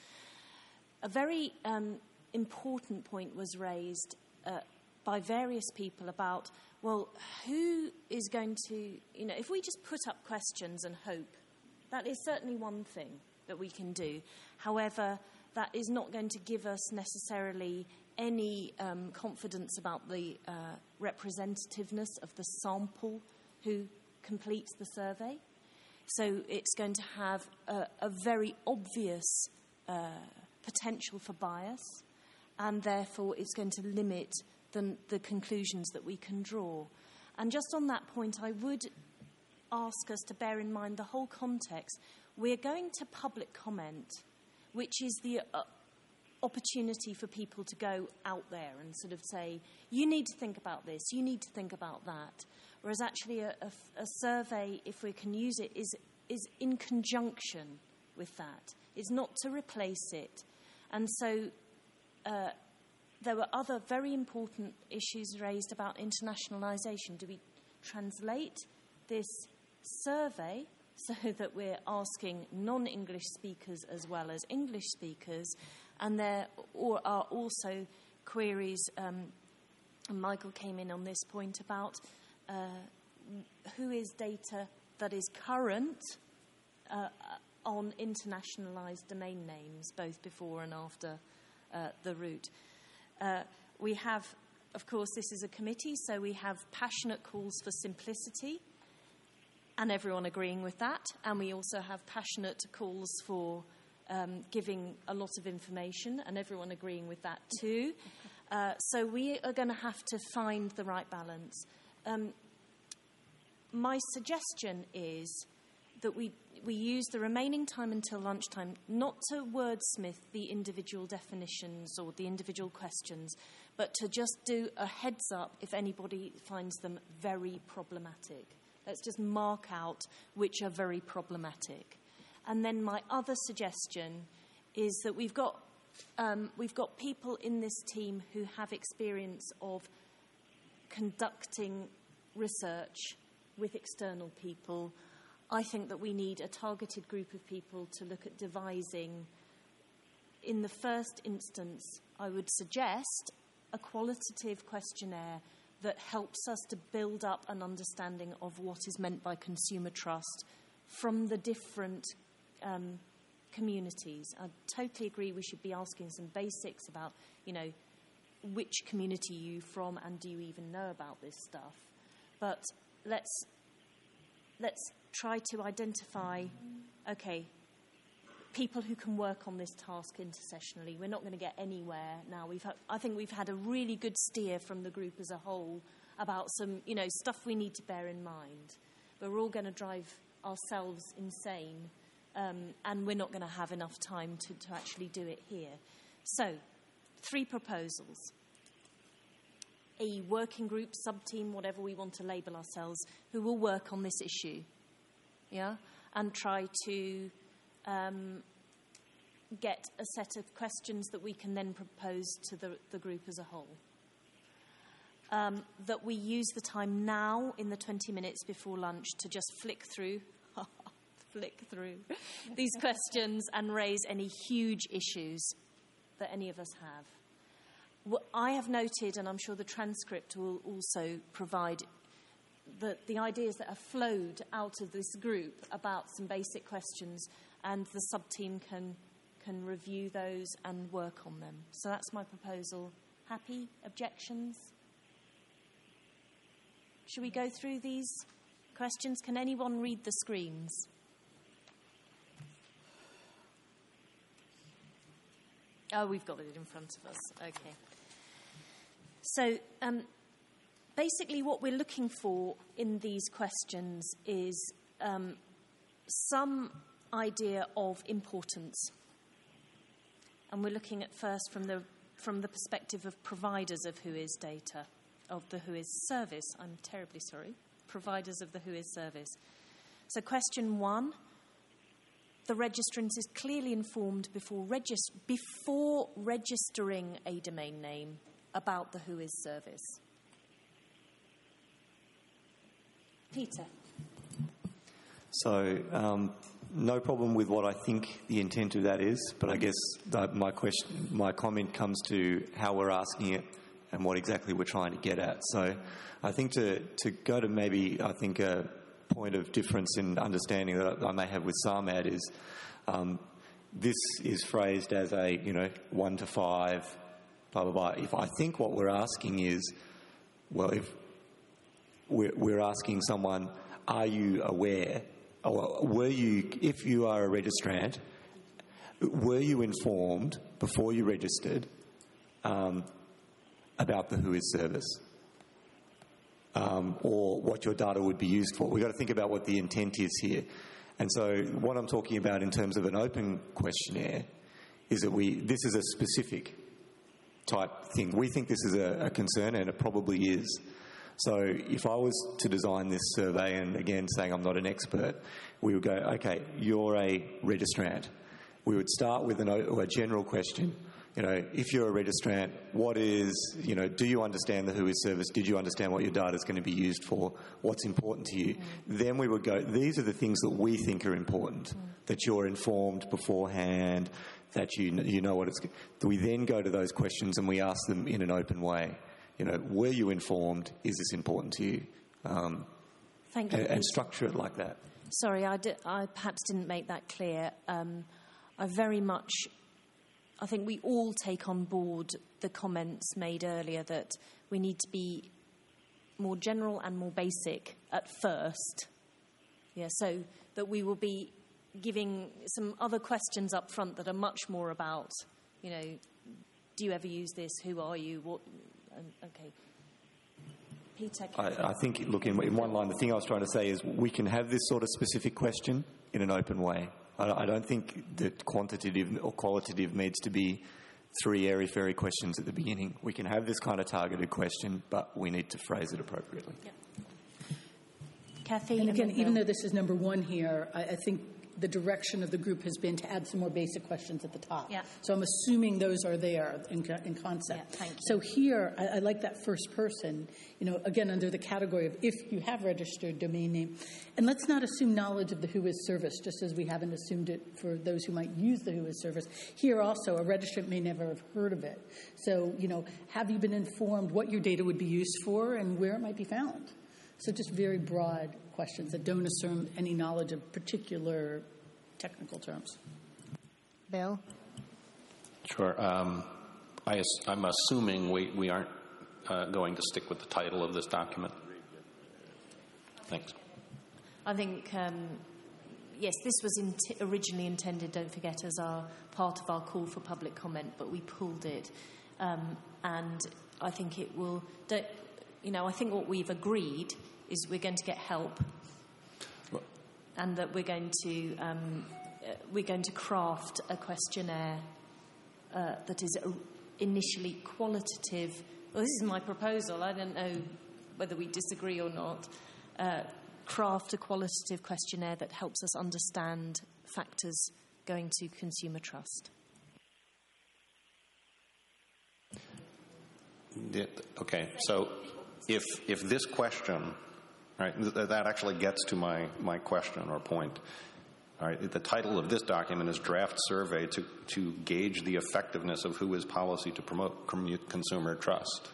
A very um, important point was raised uh, by various people about, well, who is going to, you know, if we just put up questions and hope, that is certainly one thing that we can do. However, that is not going to give us necessarily any um, confidence about the uh, representativeness of the sample who completes the survey. So it's going to have a, a very obvious uh, potential for bias, and therefore it's going to limit the, the conclusions that we can draw. And just on that point, I would ask us to bear in mind the whole context. We're going to public comment, which is the uh, opportunity for people to go out there and sort of say, you need to think about this, you need to think about that. Whereas actually a, a, a survey, if we can use it, is, is in conjunction with that. It's not to replace it. And so uh, there were other very important issues raised about internationalisation. Do we translate this survey so that we're asking non-English speakers as well as English speakers? And there are also queries um, and Michael came in on this point about uh, who is data that is current uh, on internationalized domain names, both before and after uh, the route. Uh, we have, of course, this is a committee, so we have passionate calls for simplicity, and everyone agreeing with that. And we also have passionate calls for um, giving a lot of information, and everyone agreeing with that too. Uh, so we are going to have to find the right balance. Um, my suggestion is that we we use the remaining time until lunchtime not to wordsmith the individual definitions or the individual questions, but to just do a heads up if anybody finds them very problematic. Let's just mark out which are very problematic. And then my other suggestion is that we've got um, we've got people in this team who have experience of conducting research with external people. I think that we need a targeted group of people to look at devising, in the first instance, I would suggest a qualitative questionnaire that helps us to build up an understanding of what is meant by consumer trust from the different um, communities. I totally agree we should be asking some basics about, you know, which community are you from and do you even know about this stuff? But let's let's try to identify, okay, people who can work on this task intersessionally. We're not going to get anywhere now. We've had, I think we've had a really good steer from the group as a whole about some, you know, stuff we need to bear in mind. But we're all going to drive ourselves insane, um, and we're not going to have enough time to, to actually do it here. So, three proposals. A working group, sub-team, whatever we want to label ourselves, who will work on this issue, yeah, and try to um, get a set of questions that we can then propose to the, the group as a whole. Um, that we use the time now in the twenty minutes before lunch to just flick through, flick through these questions and raise any huge issues that any of us have. What I have noted, and I'm sure the transcript will also provide, the, the ideas that have flowed out of this group about some basic questions, and the sub-team can, can review those and work on them. So that's my proposal. Happy? Objections? Should we go through these questions? Can anyone read the screens? Oh, we've got it in front of us. Okay. So um, basically what we're looking for in these questions is um, some idea of importance. And we're looking at first from the from the perspective of providers of Whois data, of the Whois service. I'm terribly sorry. Providers of the Whois service. So question one, the registrant is clearly informed before, regist- before registering a domain name about the Whois service. Peter. So, um, no problem with what I think the intent of that is, but I guess that my question, my comment comes to how we're asking it and what exactly we're trying to get at. So, I think to to go to maybe I think a point of difference in understanding that I may have with Samad is um, this is phrased as a you know one to five, blah blah blah. If I think what we're asking is, well, if we're, we're asking someone, are you aware? Or were you, if you are a registrant, were you informed before you registered um, about the Whois service um, or what your data would be used for? We've got to think about what the intent is here. And so what I'm talking about in terms of an open questionnaire is that we this is a specific type thing. We think this is a, a concern, and it probably is. So if I was to design this survey, and again saying I'm not an expert, we would go, okay, you're a registrant. We would start with an, a general question. You know, if you're a registrant, what is, you know, do you understand the Whois service? Did you understand what your data is going to be used for? What's important to you? Mm. Then we would go, these are the things that we think are important, mm. that you're informed beforehand, that you you know what it's... We then go to those questions and we ask them in an open way. you know, were you informed? Is this important to you? Um, Thank you. And, and structure it like that. Sorry, I, di- I perhaps didn't make that clear. Um, I very much, I think we all take on board the comments made earlier that we need to be more general and more basic at first. Yeah, so that we will be giving some other questions up front that are much more about, you know, do you ever use this? Who are you? What? Okay. Peter. I, I think, look, in, in one line, the thing I was trying to say is we can have this sort of specific question in an open way. I, I don't think that quantitative or qualitative needs to be three airy-fairy questions at the beginning. We can have this kind of targeted question, but we need to phrase it appropriately. Yep. Kathy? And again, even though this is number one here, I, I think the direction of the group has been to add some more basic questions at the top. Yeah. So I'm assuming those are there in, in concept. Yeah, thank you. So here, I, I like that first person, you know, again, under the category of if you have registered domain name. And let's not assume knowledge of the Whois service, just as we haven't assumed it for those who might use the Whois service. Here also, a registrant may never have heard of it. So, you know, have you been informed what your data would be used for and where it might be found? So just very broad questions that don't assume any knowledge of particular technical terms. Bill? Sure. Um, I, I'm assuming we, we aren't uh, going to stick with the title of this document. Thanks. I think, um, yes, this was in t- originally intended, don't forget, as our part of our call for public comment, but we pulled it. Um, and I think it will, don't, you know, I think what we've agreed is we're going to get help, well, and that we're going to um, uh, we're going to craft a questionnaire uh, that is initially qualitative. Well, this is my proposal. I don't know whether we disagree or not. Uh, craft a qualitative questionnaire that helps us understand factors going to consumer trust. Okay, so if if this question, right, th- that actually gets to my, my question or point. All right, the title of this document is Draft Survey to, to Gauge the Effectiveness of Whois Policy to Promote com- Consumer Trust.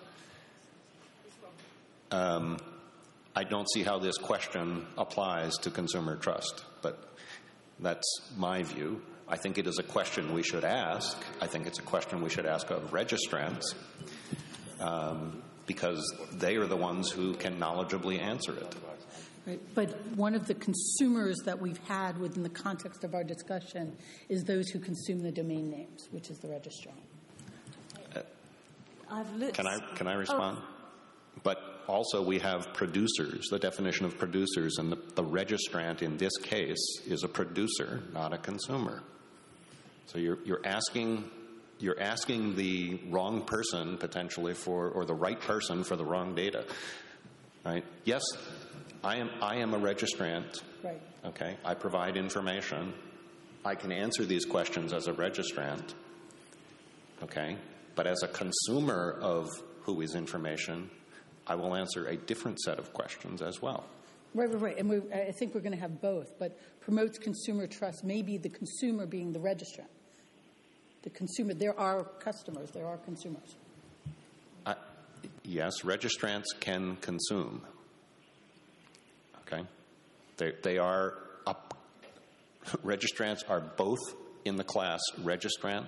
Um, I don't see how this question applies to consumer trust, but that's my view. I think it is a question we should ask. I think it's a question we should ask of registrants, um, because they are the ones who can knowledgeably answer it. Right. But one of the consumers that we've had within the context of our discussion is those who consume the domain names, which is the registrant. Uh, I've looked. Can I can I respond? Oh. But also we have producers, the definition of producers, and the, the registrant in this case is a producer, not a consumer. So you're you're asking you're asking the wrong person potentially for, or the right person for the wrong data, right? Yes, I am I am a registrant. Right. Okay, I provide information. I can answer these questions as a registrant. Okay, but as a consumer of Whois information, I will answer a different set of questions as well. Right, right, right. And we, I think we're going to have both. But promotes consumer trust may be the consumer being the registrant. The consumer, there are customers, there are consumers. Uh, yes, registrants can consume. Okay? They, they are, up, registrants are both in the class registrant.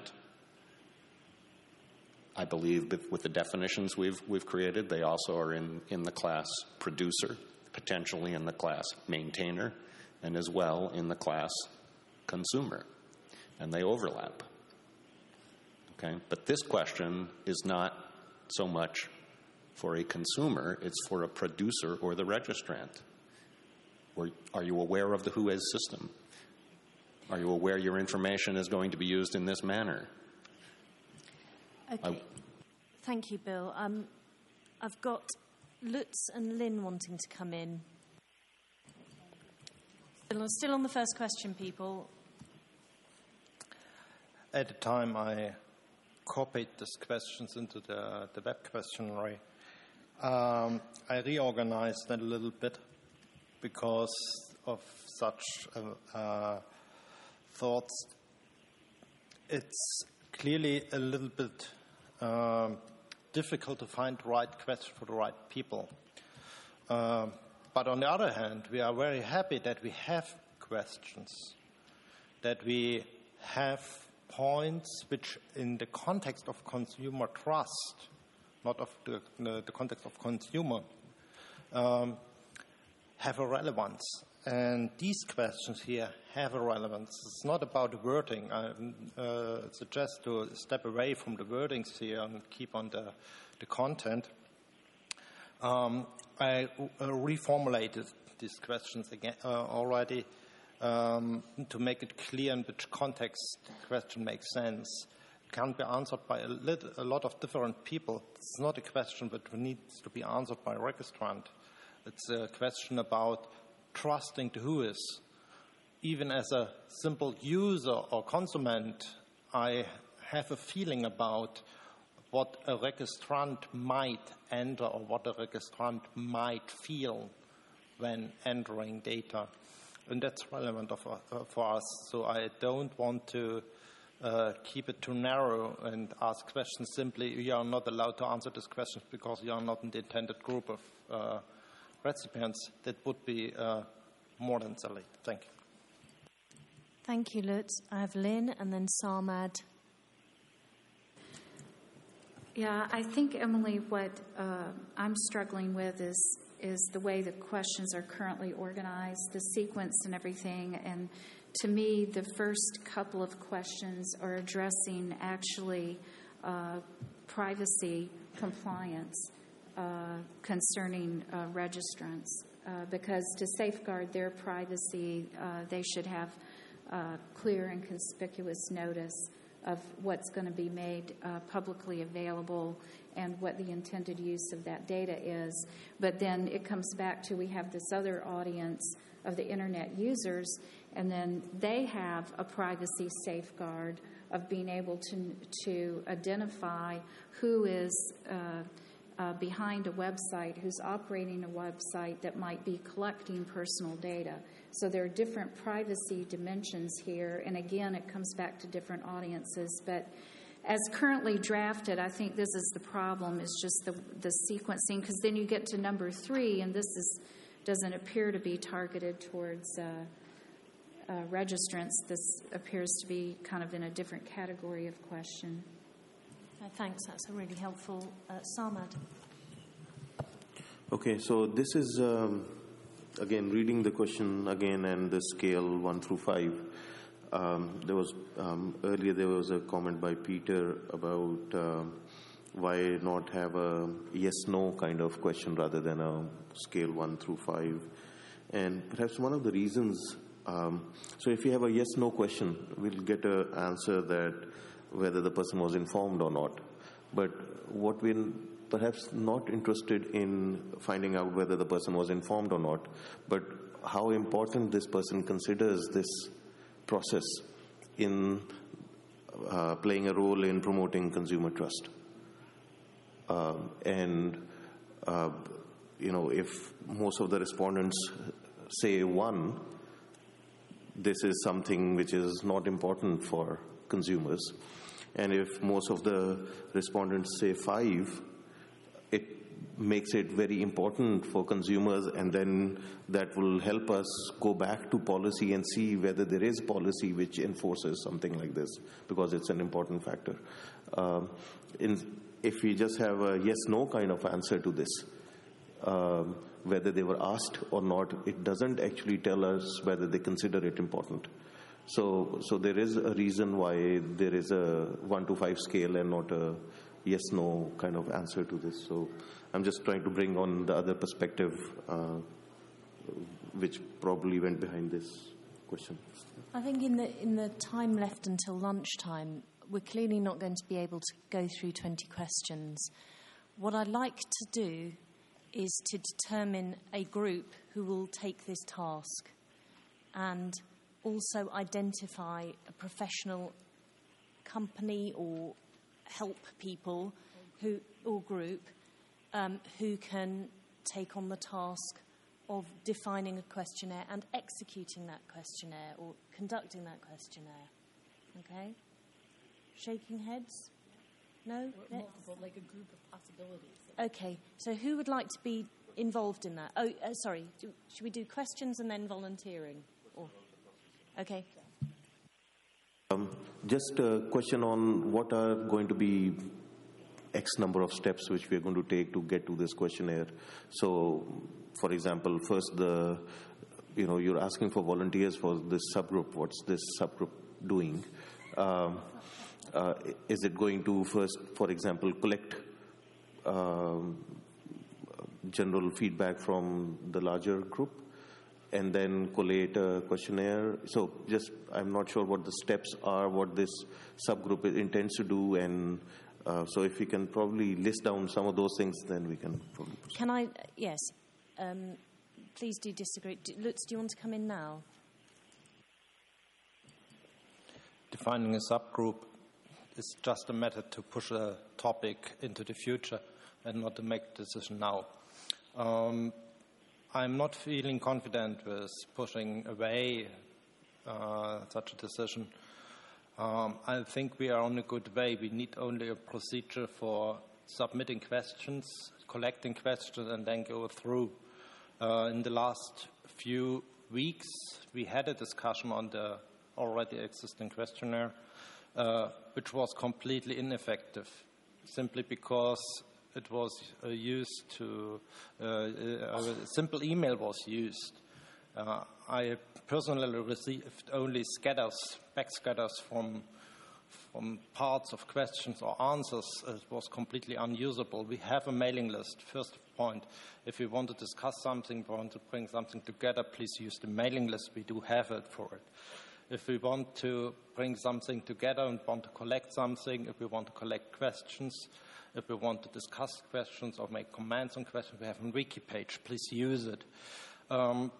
I believe with the definitions we've we've created, they also are in, in the class producer, potentially in the class maintainer, and as well in the class consumer. And they overlap. Okay? But this question is not so much for a consumer, it's for a producer or the registrant. Or are you aware of the Whois system? Are you aware your information is going to be used in this manner? Okay. I, Thank you, Bill. Um, I've got Lutz and Lynn wanting to come in. Still on the first question, people. At the time, I copied these questions into the, the web questionnaire. Um, I reorganized it a little bit because of such uh, uh, thoughts. It's clearly a little bit um, difficult to find the right question for the right people. Uh, but on the other hand, we are very happy that we have questions, that we have points which, in the context of consumer trust, not of the, the, the context of consumer, um, have a relevance. And these questions here have a relevance. It's not about the wording. I uh, suggest to step away from the wordings here and keep on the, the content. Um, I uh, reformulated these questions again uh, already um, to make it clear in which context the question makes sense. It can be answered by a, lit- a lot of different people. It's not a question that needs to be answered by a registrant. It's a question about trusting the who is. Even as a simple user or consummate, I have a feeling about what a registrant might enter or what a registrant might feel when entering data. And that's relevant of, uh, for us. So I don't want to uh, keep it too narrow and ask questions simply, you are not allowed to answer these questions because you are not in the intended group of uh, recipients. That would be uh, more than silly. Thank you. Thank you, Lutz. I have Lynn and then Sarmad. Yeah, I think, Emily, what uh, I'm struggling with is is the way the questions are currently organized, the sequence and everything. And to me, the first couple of questions are addressing actually uh, privacy compliance uh, concerning uh, registrants. Uh, because to safeguard their privacy, uh, they should have uh, clear and conspicuous notice of what's going to be made uh, publicly available and what the intended use of that data is. But then it comes back to we have this other audience of the Internet users, and then they have a privacy safeguard of being able to, to identify who is uh, uh, behind a website, who's operating a website that might be collecting personal data. So there are different privacy dimensions here, and again, it comes back to different audiences. But as currently drafted, I think this is the problem, is just the, the sequencing, because then you get to number three, and this is, doesn't appear to be targeted towards uh, uh, registrants. This appears to be kind of in a different category of question. Uh, thanks, that's a really helpful. Uh, Sarmad. Okay, so this is... Um Again, reading the question again and the scale one through five, um, there was um, earlier there was a comment by Peter about uh, why not have a yes/no kind of question rather than a scale one through five, and perhaps one of the reasons. Um, so, if you have a yes/no question, we'll get an answer that whether the person was informed or not. But what we're perhaps not interested in finding out whether the person was informed or not, but how important this person considers this process in uh, playing a role in promoting consumer trust. Uh, and, uh, you know, if most of the respondents say one, this is something which is not important for consumers. And if most of the respondents say five, it makes it very important for consumers, and then that will help us go back to policy and see whether there is policy which enforces something like this, because it's an important factor. Um, in, if we just have a yes-no kind of answer to this, um, whether they were asked or not, it doesn't actually tell us whether they consider it important. So, so there is a reason why there is a one to five scale and not a yes/no kind of answer to this. So I'm just trying to bring on the other perspective, uh, which probably went behind this question. I think in the in the time left until lunchtime, we're clearly not going to be able to go through twenty questions. What I'd like to do is to determine a group who will take this task and also identify a professional company or help people who or group um, who can take on the task of defining a questionnaire and executing that questionnaire or conducting that questionnaire. Okay? Shaking heads? No? Multiple, like a group of possibilities. Okay, so who would like to be involved in that? Oh, uh, sorry, do, should we do questions and then volunteering? Or, okay. Um, just a question on what are going to be X number of steps which we are going to take to get to this questionnaire. So, for example, first the, you know, you're asking for volunteers for this subgroup. What's this subgroup doing? Um, uh, is it going to first, for example, collect um, general feedback from the larger group and then collate a questionnaire? So just, I'm not sure what the steps are, what this subgroup intends to do, and uh, so if we can probably list down some of those things, then we can probably proceed. Can I, yes, um, please do disagree. Do, Lutz, do you want to come in now? Defining a subgroup is just a method to push a topic into the future and not to make a decision now. Um, I'm not feeling confident with pushing away uh, such a decision. Um, I think we are on a good way. We need only a procedure for submitting questions, collecting questions, and then go through. Uh, in the last few weeks, we had a discussion on the already existing questionnaire, uh, which was completely ineffective, simply because it was uh, used to, uh, uh, a simple email was used. Uh, I personally received only scatters, backscatters from, from parts of questions or answers. It was completely unusable. We have a mailing list, first point. If we want to discuss something, want to bring something together, please use the mailing list. We do have it for it. If we want to bring something together and want to collect something, if we want to collect questions, if we want to discuss questions or make comments on questions, we have a wiki page. Please use it. Um,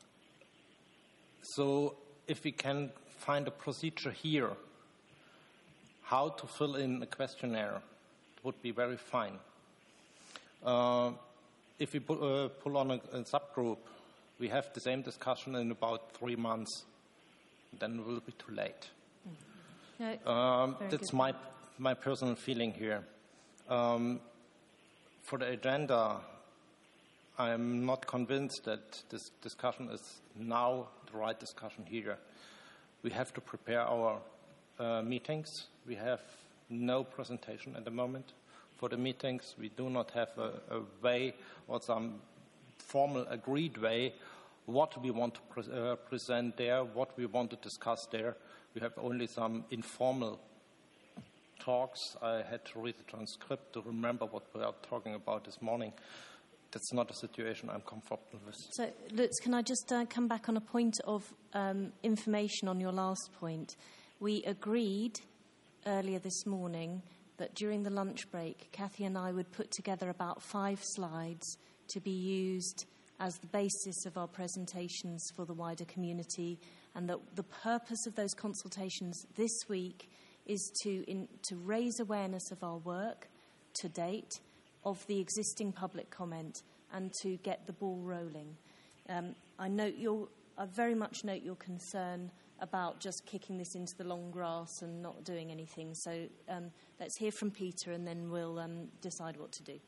so if we can find a procedure here, how to fill in a questionnaire, it would be very fine. Uh, if we pu- uh, pull on a, a subgroup, we have the same discussion in about three months. Then it will be too late. No, um, that's my, my personal feeling here. Um, for the agenda, I'm not convinced that this discussion is now the right discussion here. We have to prepare our uh, meetings. We have no presentation at the moment for the meetings. We do not have a, a way or some formal agreed way what we want to pre- uh, present there, what we want to discuss there. We have only some informal talks. I had to read the transcript to remember what we are talking about this morning. That's not a situation I'm comfortable with. So, Lutz, can I just uh, come back on a point of um, information on your last point? We agreed earlier this morning that during the lunch break, Kathy and I would put together about five slides to be used as the basis of our presentations for the wider community, and that the purpose of those consultations this week is to in, to raise awareness of our work to date, of the existing public comment, and to get the ball rolling. Um, I note your, I very much note your concern about just kicking this into the long grass and not doing anything. So um, let's hear from Peter, and then we'll um, decide what to do.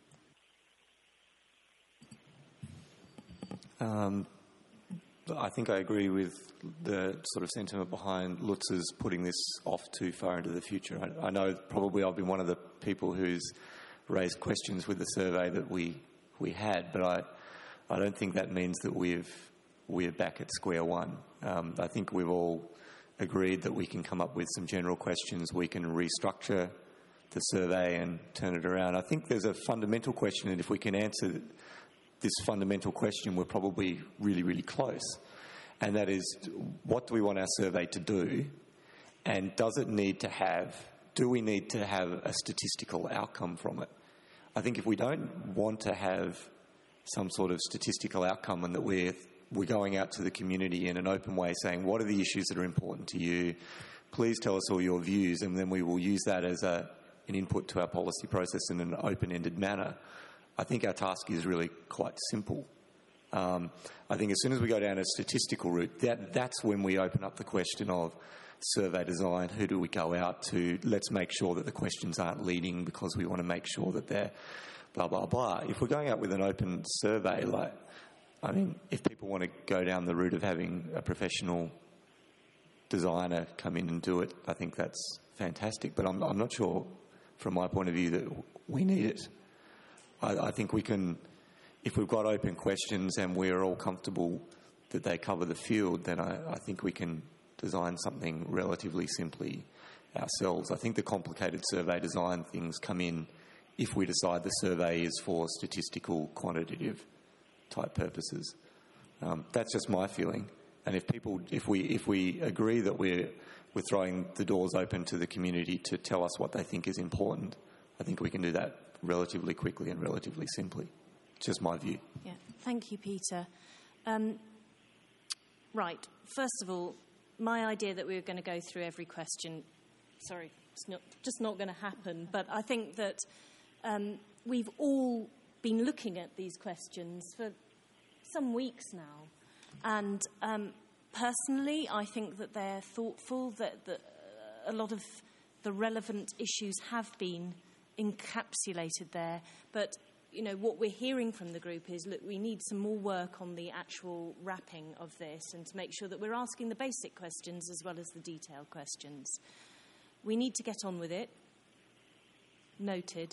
Um, I think I agree with the sort of sentiment behind Lutz's putting this off too far into the future. I, I know probably I've been one of the people who's raised questions with the survey that we we had, but I I don't think that means that we've we're back at square one. Um, I think we've all agreed that we can come up with some general questions. We can restructure the survey and turn it around. I think there's a fundamental question, and if we can answer this fundamental question, we're probably really, really close. And that is, what do we want our survey to do? And does it need to have, do we need to have a statistical outcome from it? I think if we don't want to have some sort of statistical outcome, and that we're, we're going out to the community in an open way saying, what are the issues that are important to you? Please tell us all your views, and then we will use that as a, an input to our policy process in an open-ended manner. I think our task is really quite simple. Um, I think as soon as we go down a statistical route, that, that's when we open up the question of survey design. Who do we go out to? Let's make sure that the questions aren't leading because we want to make sure that they're blah, blah, blah. If we're going out with an open survey, like, I mean, if people want to go down the route of having a professional designer come in and do it, I think that's fantastic. But I'm, I'm not sure, from my point of view, that we need it. I, I think we can, if we've got open questions and we're all comfortable that they cover the field, then I, I think we can design something relatively simply ourselves. I think the complicated survey design things come in if we decide the survey is for statistical, quantitative type purposes. Um, that's just my feeling. And if people, if we if we agree that we're we're throwing the doors open to the community to tell us what they think is important, I think we can do that relatively quickly and relatively simply. It's just my view. Yeah, thank you, Peter. Um, right, first of all, my idea that we were going to go through every question, sorry, it's not just not going to happen. But I think that um, we've all been looking at these questions for some weeks now. And um, personally, I think that they're thoughtful, that, that a lot of the relevant issues have been encapsulated there. But, you know, what we're hearing from the group is, look, we need some more work on the actual wrapping of this and to make sure that we're asking the basic questions as well as the detailed questions. We need to get on with it. Noted.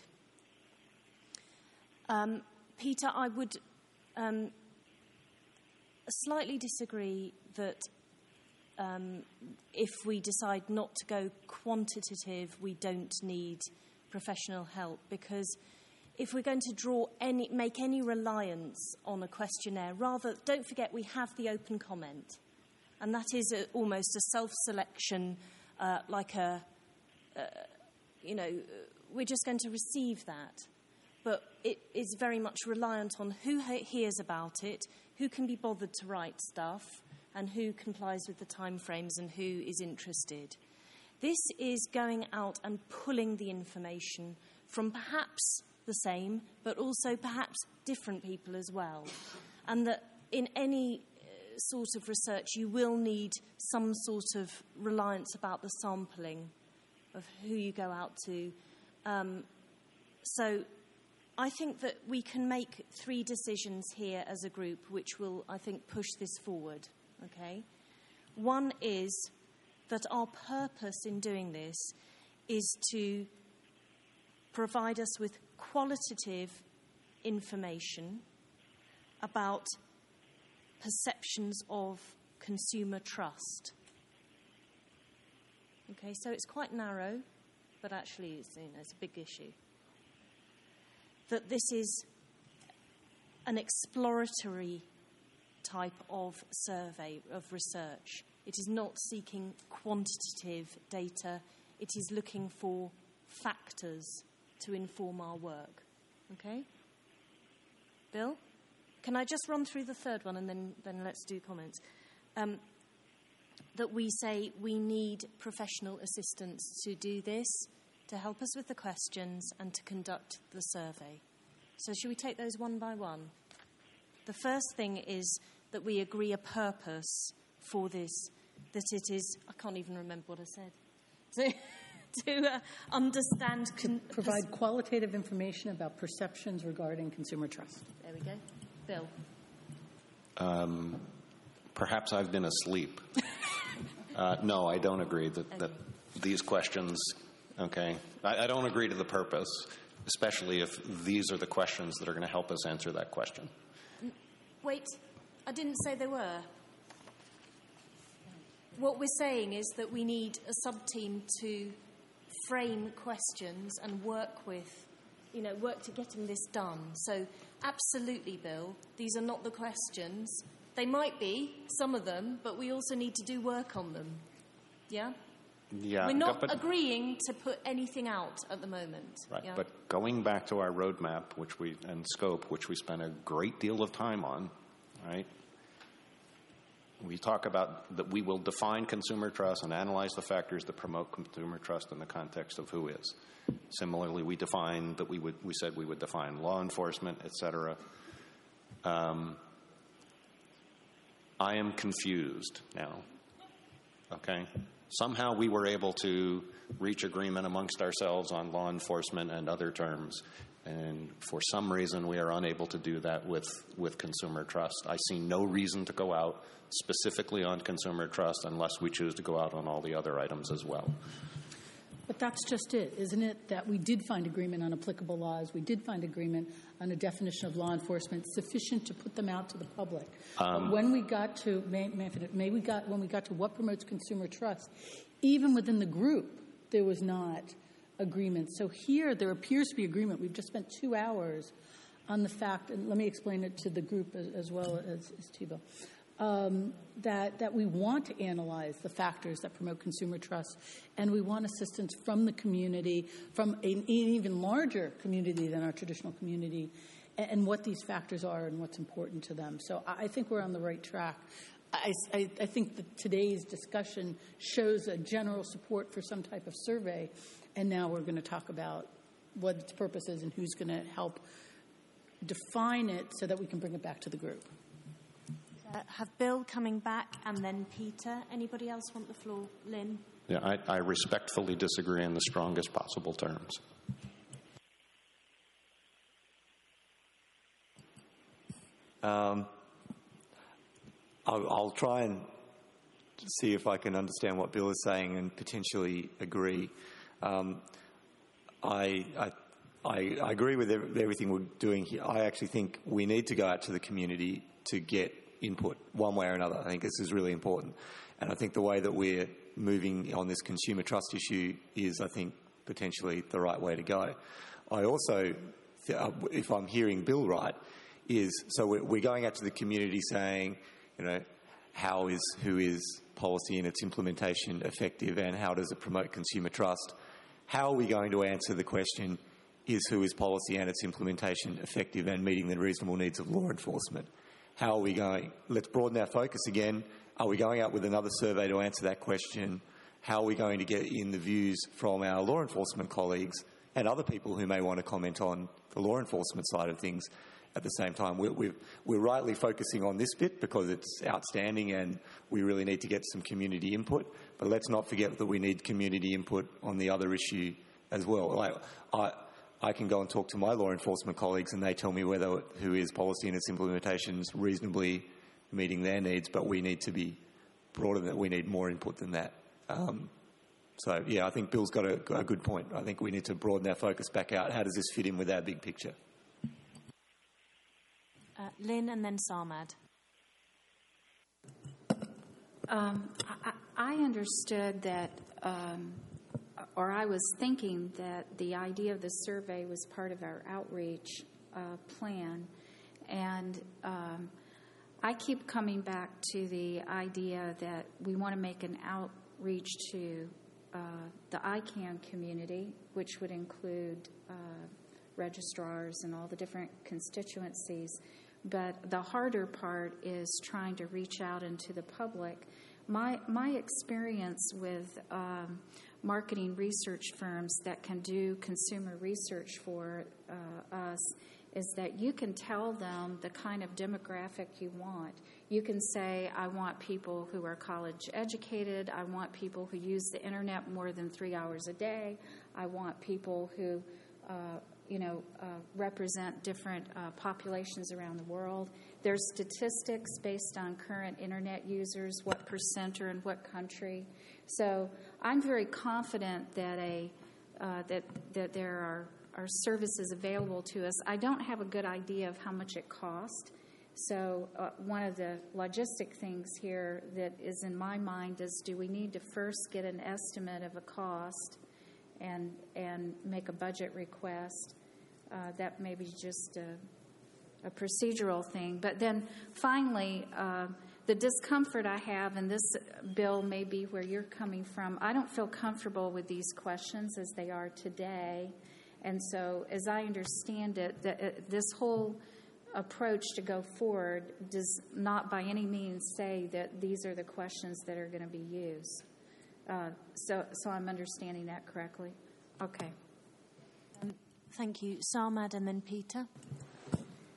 Um, Peter, I would... Um, slightly disagree that um, if we decide not to go quantitative, we don't need professional help, because if we're going to draw any, make any reliance on a questionnaire, rather, don't forget we have the open comment, and that is a, almost a self-selection, uh, like a, uh, you know, we're just going to receive that. But it is very much reliant on who hears about it, who can be bothered to write stuff, and who complies with the timeframes and who is interested. This is going out and pulling the information from perhaps the same, but also perhaps different people as well. And that in any uh, sort of research, you will need some sort of reliance about the sampling of who you go out to. Um, so... I think that we can make three decisions here as a group which will, I think, push this forward, okay? One is that our purpose in doing this is to provide us with qualitative information about perceptions of consumer trust. Okay, so it's quite narrow, but actually it's, you know, it's a big issue. That this is an exploratory type of survey, of research. It is not seeking quantitative data. It is looking for factors to inform our work. Okay? Bill? Can I just run through the third one and then, then let's do comments? Um, that we say we need professional assistance to do this, to help us with the questions and to conduct the survey. So should we take those one by one? The first thing is that we agree a purpose for this, that it is, I can't even remember what I said, to, to uh, understand... Con- to provide qualitative information about perceptions regarding consumer trust. There we go. Bill? Um, perhaps I've been asleep. uh, no, I don't agree that, okay. that these questions... Okay. I, I don't agree to the purpose, especially if these are the questions that are going to help us answer that question. Wait, I didn't say they were. What we're saying is that we need a sub-team to frame questions and work with, you know, work to getting this done. So absolutely, Bill, these are not the questions. They might be, some of them, but we also need to do work on them. Yeah? Yeah, We're not but, agreeing to put anything out at the moment. Right, yeah? But going back to our roadmap, which we and scope, which we spent a great deal of time on, right? We talk about that we will define consumer trust and analyze the factors that promote consumer trust in the context of who is. Similarly, we defined that we would we said we would define law enforcement, et cetera. Um, I am confused now. Okay? Somehow we were able to reach agreement amongst ourselves on law enforcement and other terms, and for some reason we are unable to do that with, with consumer trust. I see no reason to go out specifically on consumer trust unless we choose to go out on all the other items as well. But that's just it, isn't it? That we did find agreement on applicable laws. We did find agreement on a definition of law enforcement sufficient to put them out to the public. Um, but when we got to, may, may we got, when we got to what promotes consumer trust, even within the group, there was not agreement. So here, there appears to be agreement. We've just spent two hours on the fact, and let me explain it to the group as, as well as, as Thibault. Um, that, that we want to analyze the factors that promote consumer trust, and we want assistance from the community, from an even larger community than our traditional community, and, and what these factors are and what's important to them. So I think we're on the right track. I, I, I think that today's discussion shows a general support for some type of survey, and now we're going to talk about what its purpose is and who's going to help define it so that we can bring it back to the group. Uh, have Bill coming back and then Peter. Anybody else want the floor? Lynn? Yeah, I, I respectfully disagree in the strongest possible terms. Um, I'll, I'll try and see if I can understand what Bill is saying and potentially agree. Um, I, I, I, I agree with everything we're doing here. I actually think we need to go out to the community to get input one way or another. I think this is really important. And I think the way that we're moving on this consumer trust issue is, I think, potentially the right way to go. I also, if I'm hearing Bill right, is so we're going out to the community saying, you know, how is, who is policy and its implementation effective, and how does it promote consumer trust? How are we going to answer the question, is who is policy and its implementation effective and meeting the reasonable needs of law enforcement? How are we going? Let's broaden our focus again. Are we going out with another survey to answer that question? How are we going to get in the views from our law enforcement colleagues and other people who may want to comment on the law enforcement side of things at the same time? We're, we're, we're rightly focusing on this bit because it's outstanding and we really need to get some community input. But let's not forget that we need community input on the other issue as well. Like, I, I can go and talk to my law enforcement colleagues and they tell me whether who is policy and its implementation is reasonably meeting their needs, but we need to be broader than that. We need more input than that. Um, so, yeah, I think Bill's got a, a good point. I think we need to broaden our focus back out. How does this fit in with our big picture? Uh, Lynn and then Sarmad. Um, I, I understood that... Um, or I was thinking that the idea of the survey was part of our outreach uh, plan. And um, I keep coming back to the idea that we want to make an outreach to uh, the I CANN community, which would include uh, registrars and all the different constituencies. But the harder part is trying to reach out into the public. My, my experience with... Um, marketing research firms that can do consumer research for uh, us is that you can tell them the kind of demographic you want. You can say, I want people who are college educated. I want people who use the internet more than three hours a day. I want people who, uh, you know, uh, represent different uh, populations around the world. There's statistics based on current internet users, what percent are in what country. So I'm very confident that a uh, that that there are, are services available to us. I don't have a good idea of how much it costs. So uh, one of the logistic things here that is in my mind is, do we need to first get an estimate of a cost and and make a budget request? Uh, that may be just a, a procedural thing. But then finally, uh, the discomfort I have, and this, Bill, may be where you're coming from, I don't feel comfortable with these questions as they are today. And so, as I understand it, the, uh, this whole approach to go forward does not by any means say that these are the questions that are going to be used. Uh, so, so I'm understanding that correctly? Okay. Um, thank you. Sarmad and then Peter.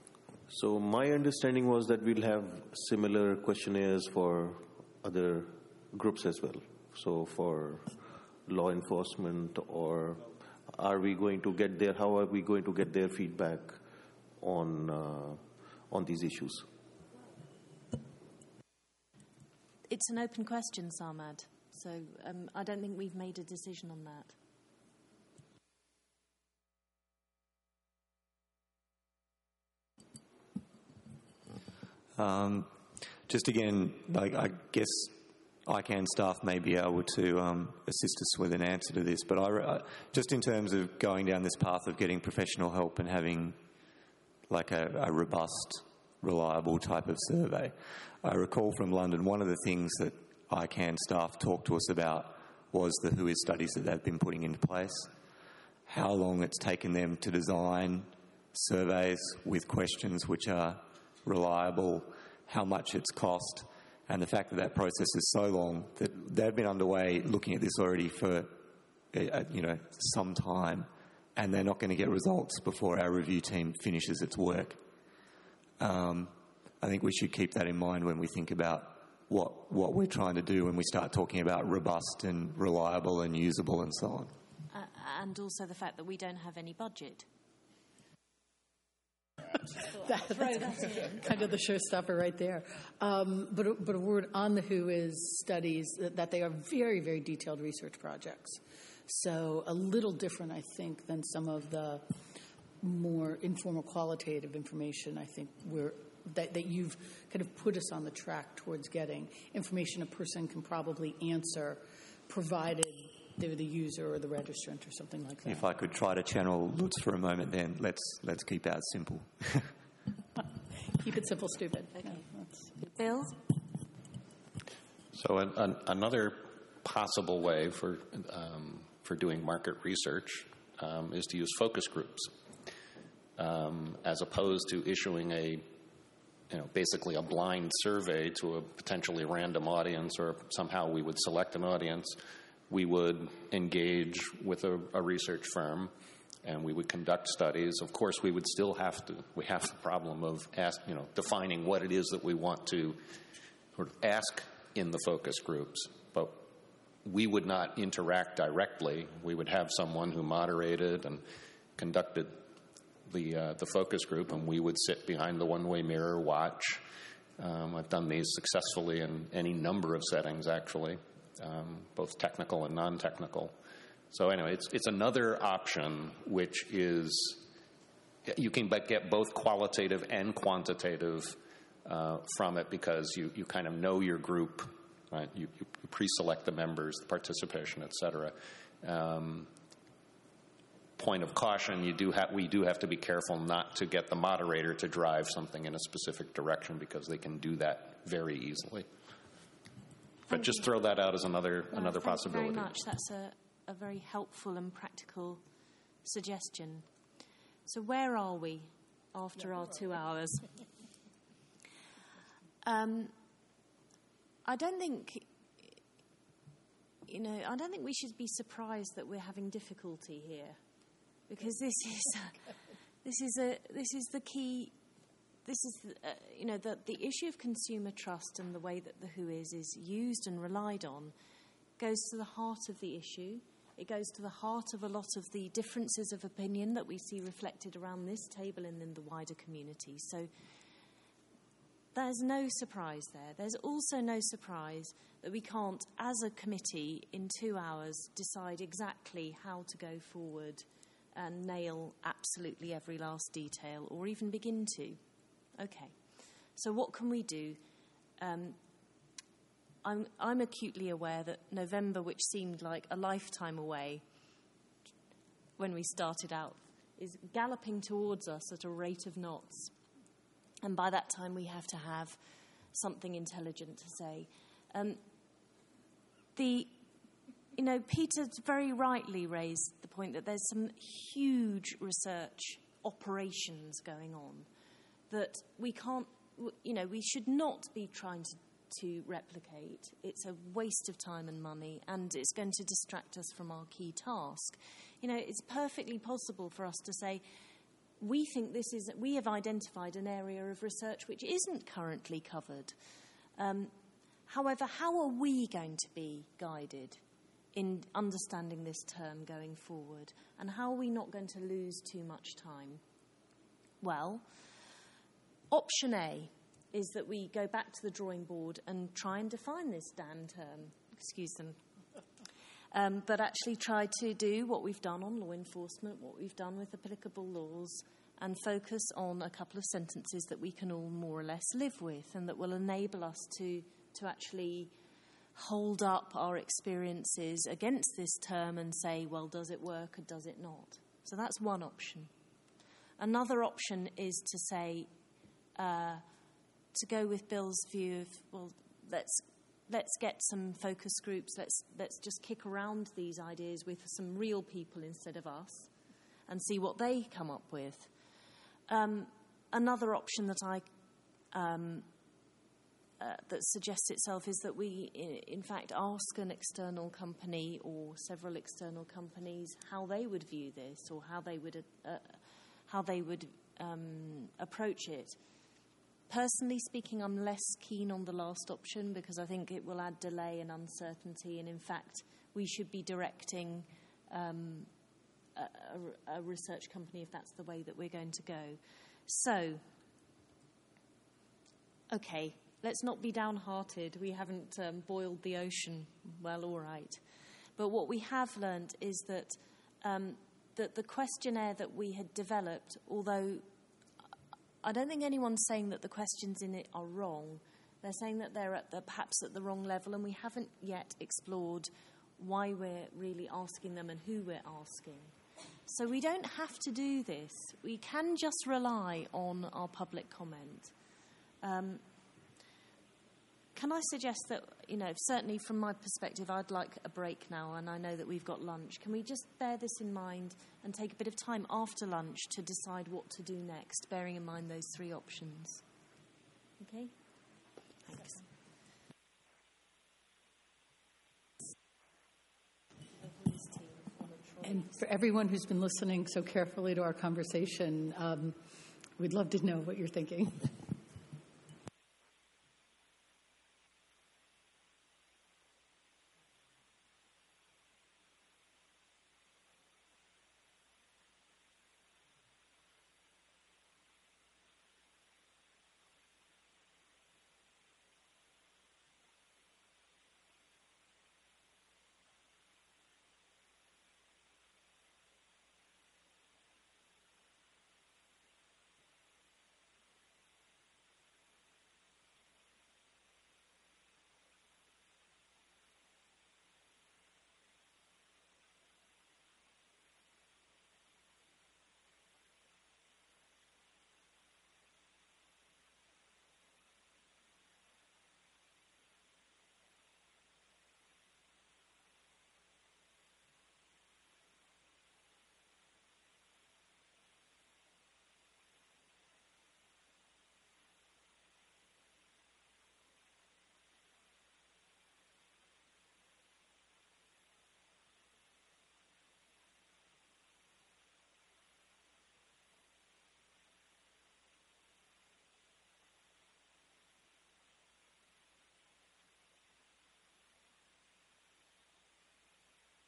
So my understanding was that we'll have similar questionnaires for other groups as well. So for law enforcement, or are we going to get their, how are we going to get their feedback on uh, on these issues? It's an open question, Sarmad. So um, I don't think we've made a decision on that. Um, just again, like, I guess I CAN staff may be able to um, assist us with an answer to this, but I, uh, just in terms of going down this path of getting professional help and having like a, a robust, reliable type of survey, I recall from London, one of the things that I CAN staff talked to us about was the W H O studies that they've been putting into place, how long it's taken them to design surveys with questions which are reliable, how much it's cost, and the fact that that process is so long that they've been underway looking at this already for, uh, you know, some time, and they're not going to get results before our review team finishes its work. Um, I think we should keep that in mind when we think about what what we're trying to do when we start talking about robust and reliable and usable and so on. Uh, and also the fact that we don't have any budget. that, that's kind of the showstopper right there. Um, but, but a word on the W H O is studies, that, that they are very, very detailed research projects. So a little different, I think, than some of the more informal qualitative information, I think, we're That, that you've kind of put us on the track towards getting information a person can probably answer, provided they're the user or the registrant or something like that. If I could try to channel Lutz for a moment, then let's let's keep ours simple. Keep it simple, stupid. Okay. Yeah, Bill? So an, an, another possible way for um, for doing market research um, is to use focus groups, um, as opposed to issuing a you know, basically a blind survey to a potentially random audience, or somehow we would select an audience. We would engage with a, a research firm, and we would conduct studies. Of course, we would still have to, we have the problem of ask, you know, defining what it is that we want to sort of ask in the focus groups, but we would not interact directly. We would have someone who moderated and conducted the uh, the focus group, and we would sit behind the one-way mirror, watch. Um, I've done these successfully in any number of settings, actually, um, both technical and non-technical. So anyway, it's it's another option, which is you can get both qualitative and quantitative uh, from it, because you, you kind of know your group, right? You, you pre-select the members, the participation, et cetera. Um, point of caution, you do have, we do have to be careful not to get the moderator to drive something in a specific direction, because they can do that very easily. But Thank just you. throw that out as another Well, another thank possibility. you very much. That's a, a very helpful and practical suggestion. So where are we after our two hours? Um, I don't think, you know, I don't think we should be surprised that we're having difficulty here. Because this is, a, this is a, this is the key. This is, uh, you know, the the issue of consumer trust and the way that the W H O is is used and relied on goes to the heart of the issue. It goes to the heart of a lot of the differences of opinion that we see reflected around this table and in the wider community. So there's no surprise there. There's also no surprise that we can't, as a committee, in two hours, decide exactly how to go forward and nail absolutely every last detail, or even begin to. Okay, so what can we do? Um, I'm, I'm acutely aware that November, which seemed like a lifetime away when we started out, is galloping towards us at a rate of knots. And by that time, we have to have something intelligent to say. Um, the You know, Peter very rightly raised the point that there's some huge research operations going on that we can't, you know, we should not be trying to, to replicate. It's a waste of time and money, and it's going to distract us from our key task. You know, it's perfectly possible for us to say, we think this is, we have identified an area of research which isn't currently covered. Um, however, how are we going to be guided in understanding this term going forward? And how are we not going to lose too much time? Well, option A is that we go back to the drawing board and try and define this damn term. Excuse them. Um, but actually try to do what we've done on law enforcement, what we've done with applicable laws, and focus on a couple of sentences that we can all more or less live with and that will enable us to, to actually hold up our experiences against this term and say, well, does it work or does it not? So that's one option. Another option is to say, uh, to go with Bill's view of, well, let's let's get some focus groups, let's let's just kick around these ideas with some real people instead of us and see what they come up with. Um, another option that I um, uh, that suggests itself is that we, in, in fact, ask an external company or several external companies how they would view this or how they would uh, how they would um, approach it. Personally speaking, I'm less keen on the last option because I think it will add delay and uncertainty, and in fact, we should be directing um, a, a research company if that's the way that we're going to go. So, okay, let's not be downhearted. We haven't um, boiled the ocean. Well, all right. But what we have learned is that, um, that the questionnaire that we had developed, although I don't think anyone's saying that the questions in it are wrong. They're saying that they're at the, perhaps at the wrong level, and we haven't yet explored why we're really asking them and who we're asking. So we don't have to do this. We can just rely on our public comment. Um, can I suggest that, you know, certainly from my perspective, I'd like a break now, and I know that we've got lunch. Can we just bear this in mind and take a bit of time after lunch to decide what to do next, bearing in mind those three options? Okay? Thanks. And for everyone who's been listening so carefully to our conversation, um, we'd love to know what you're thinking.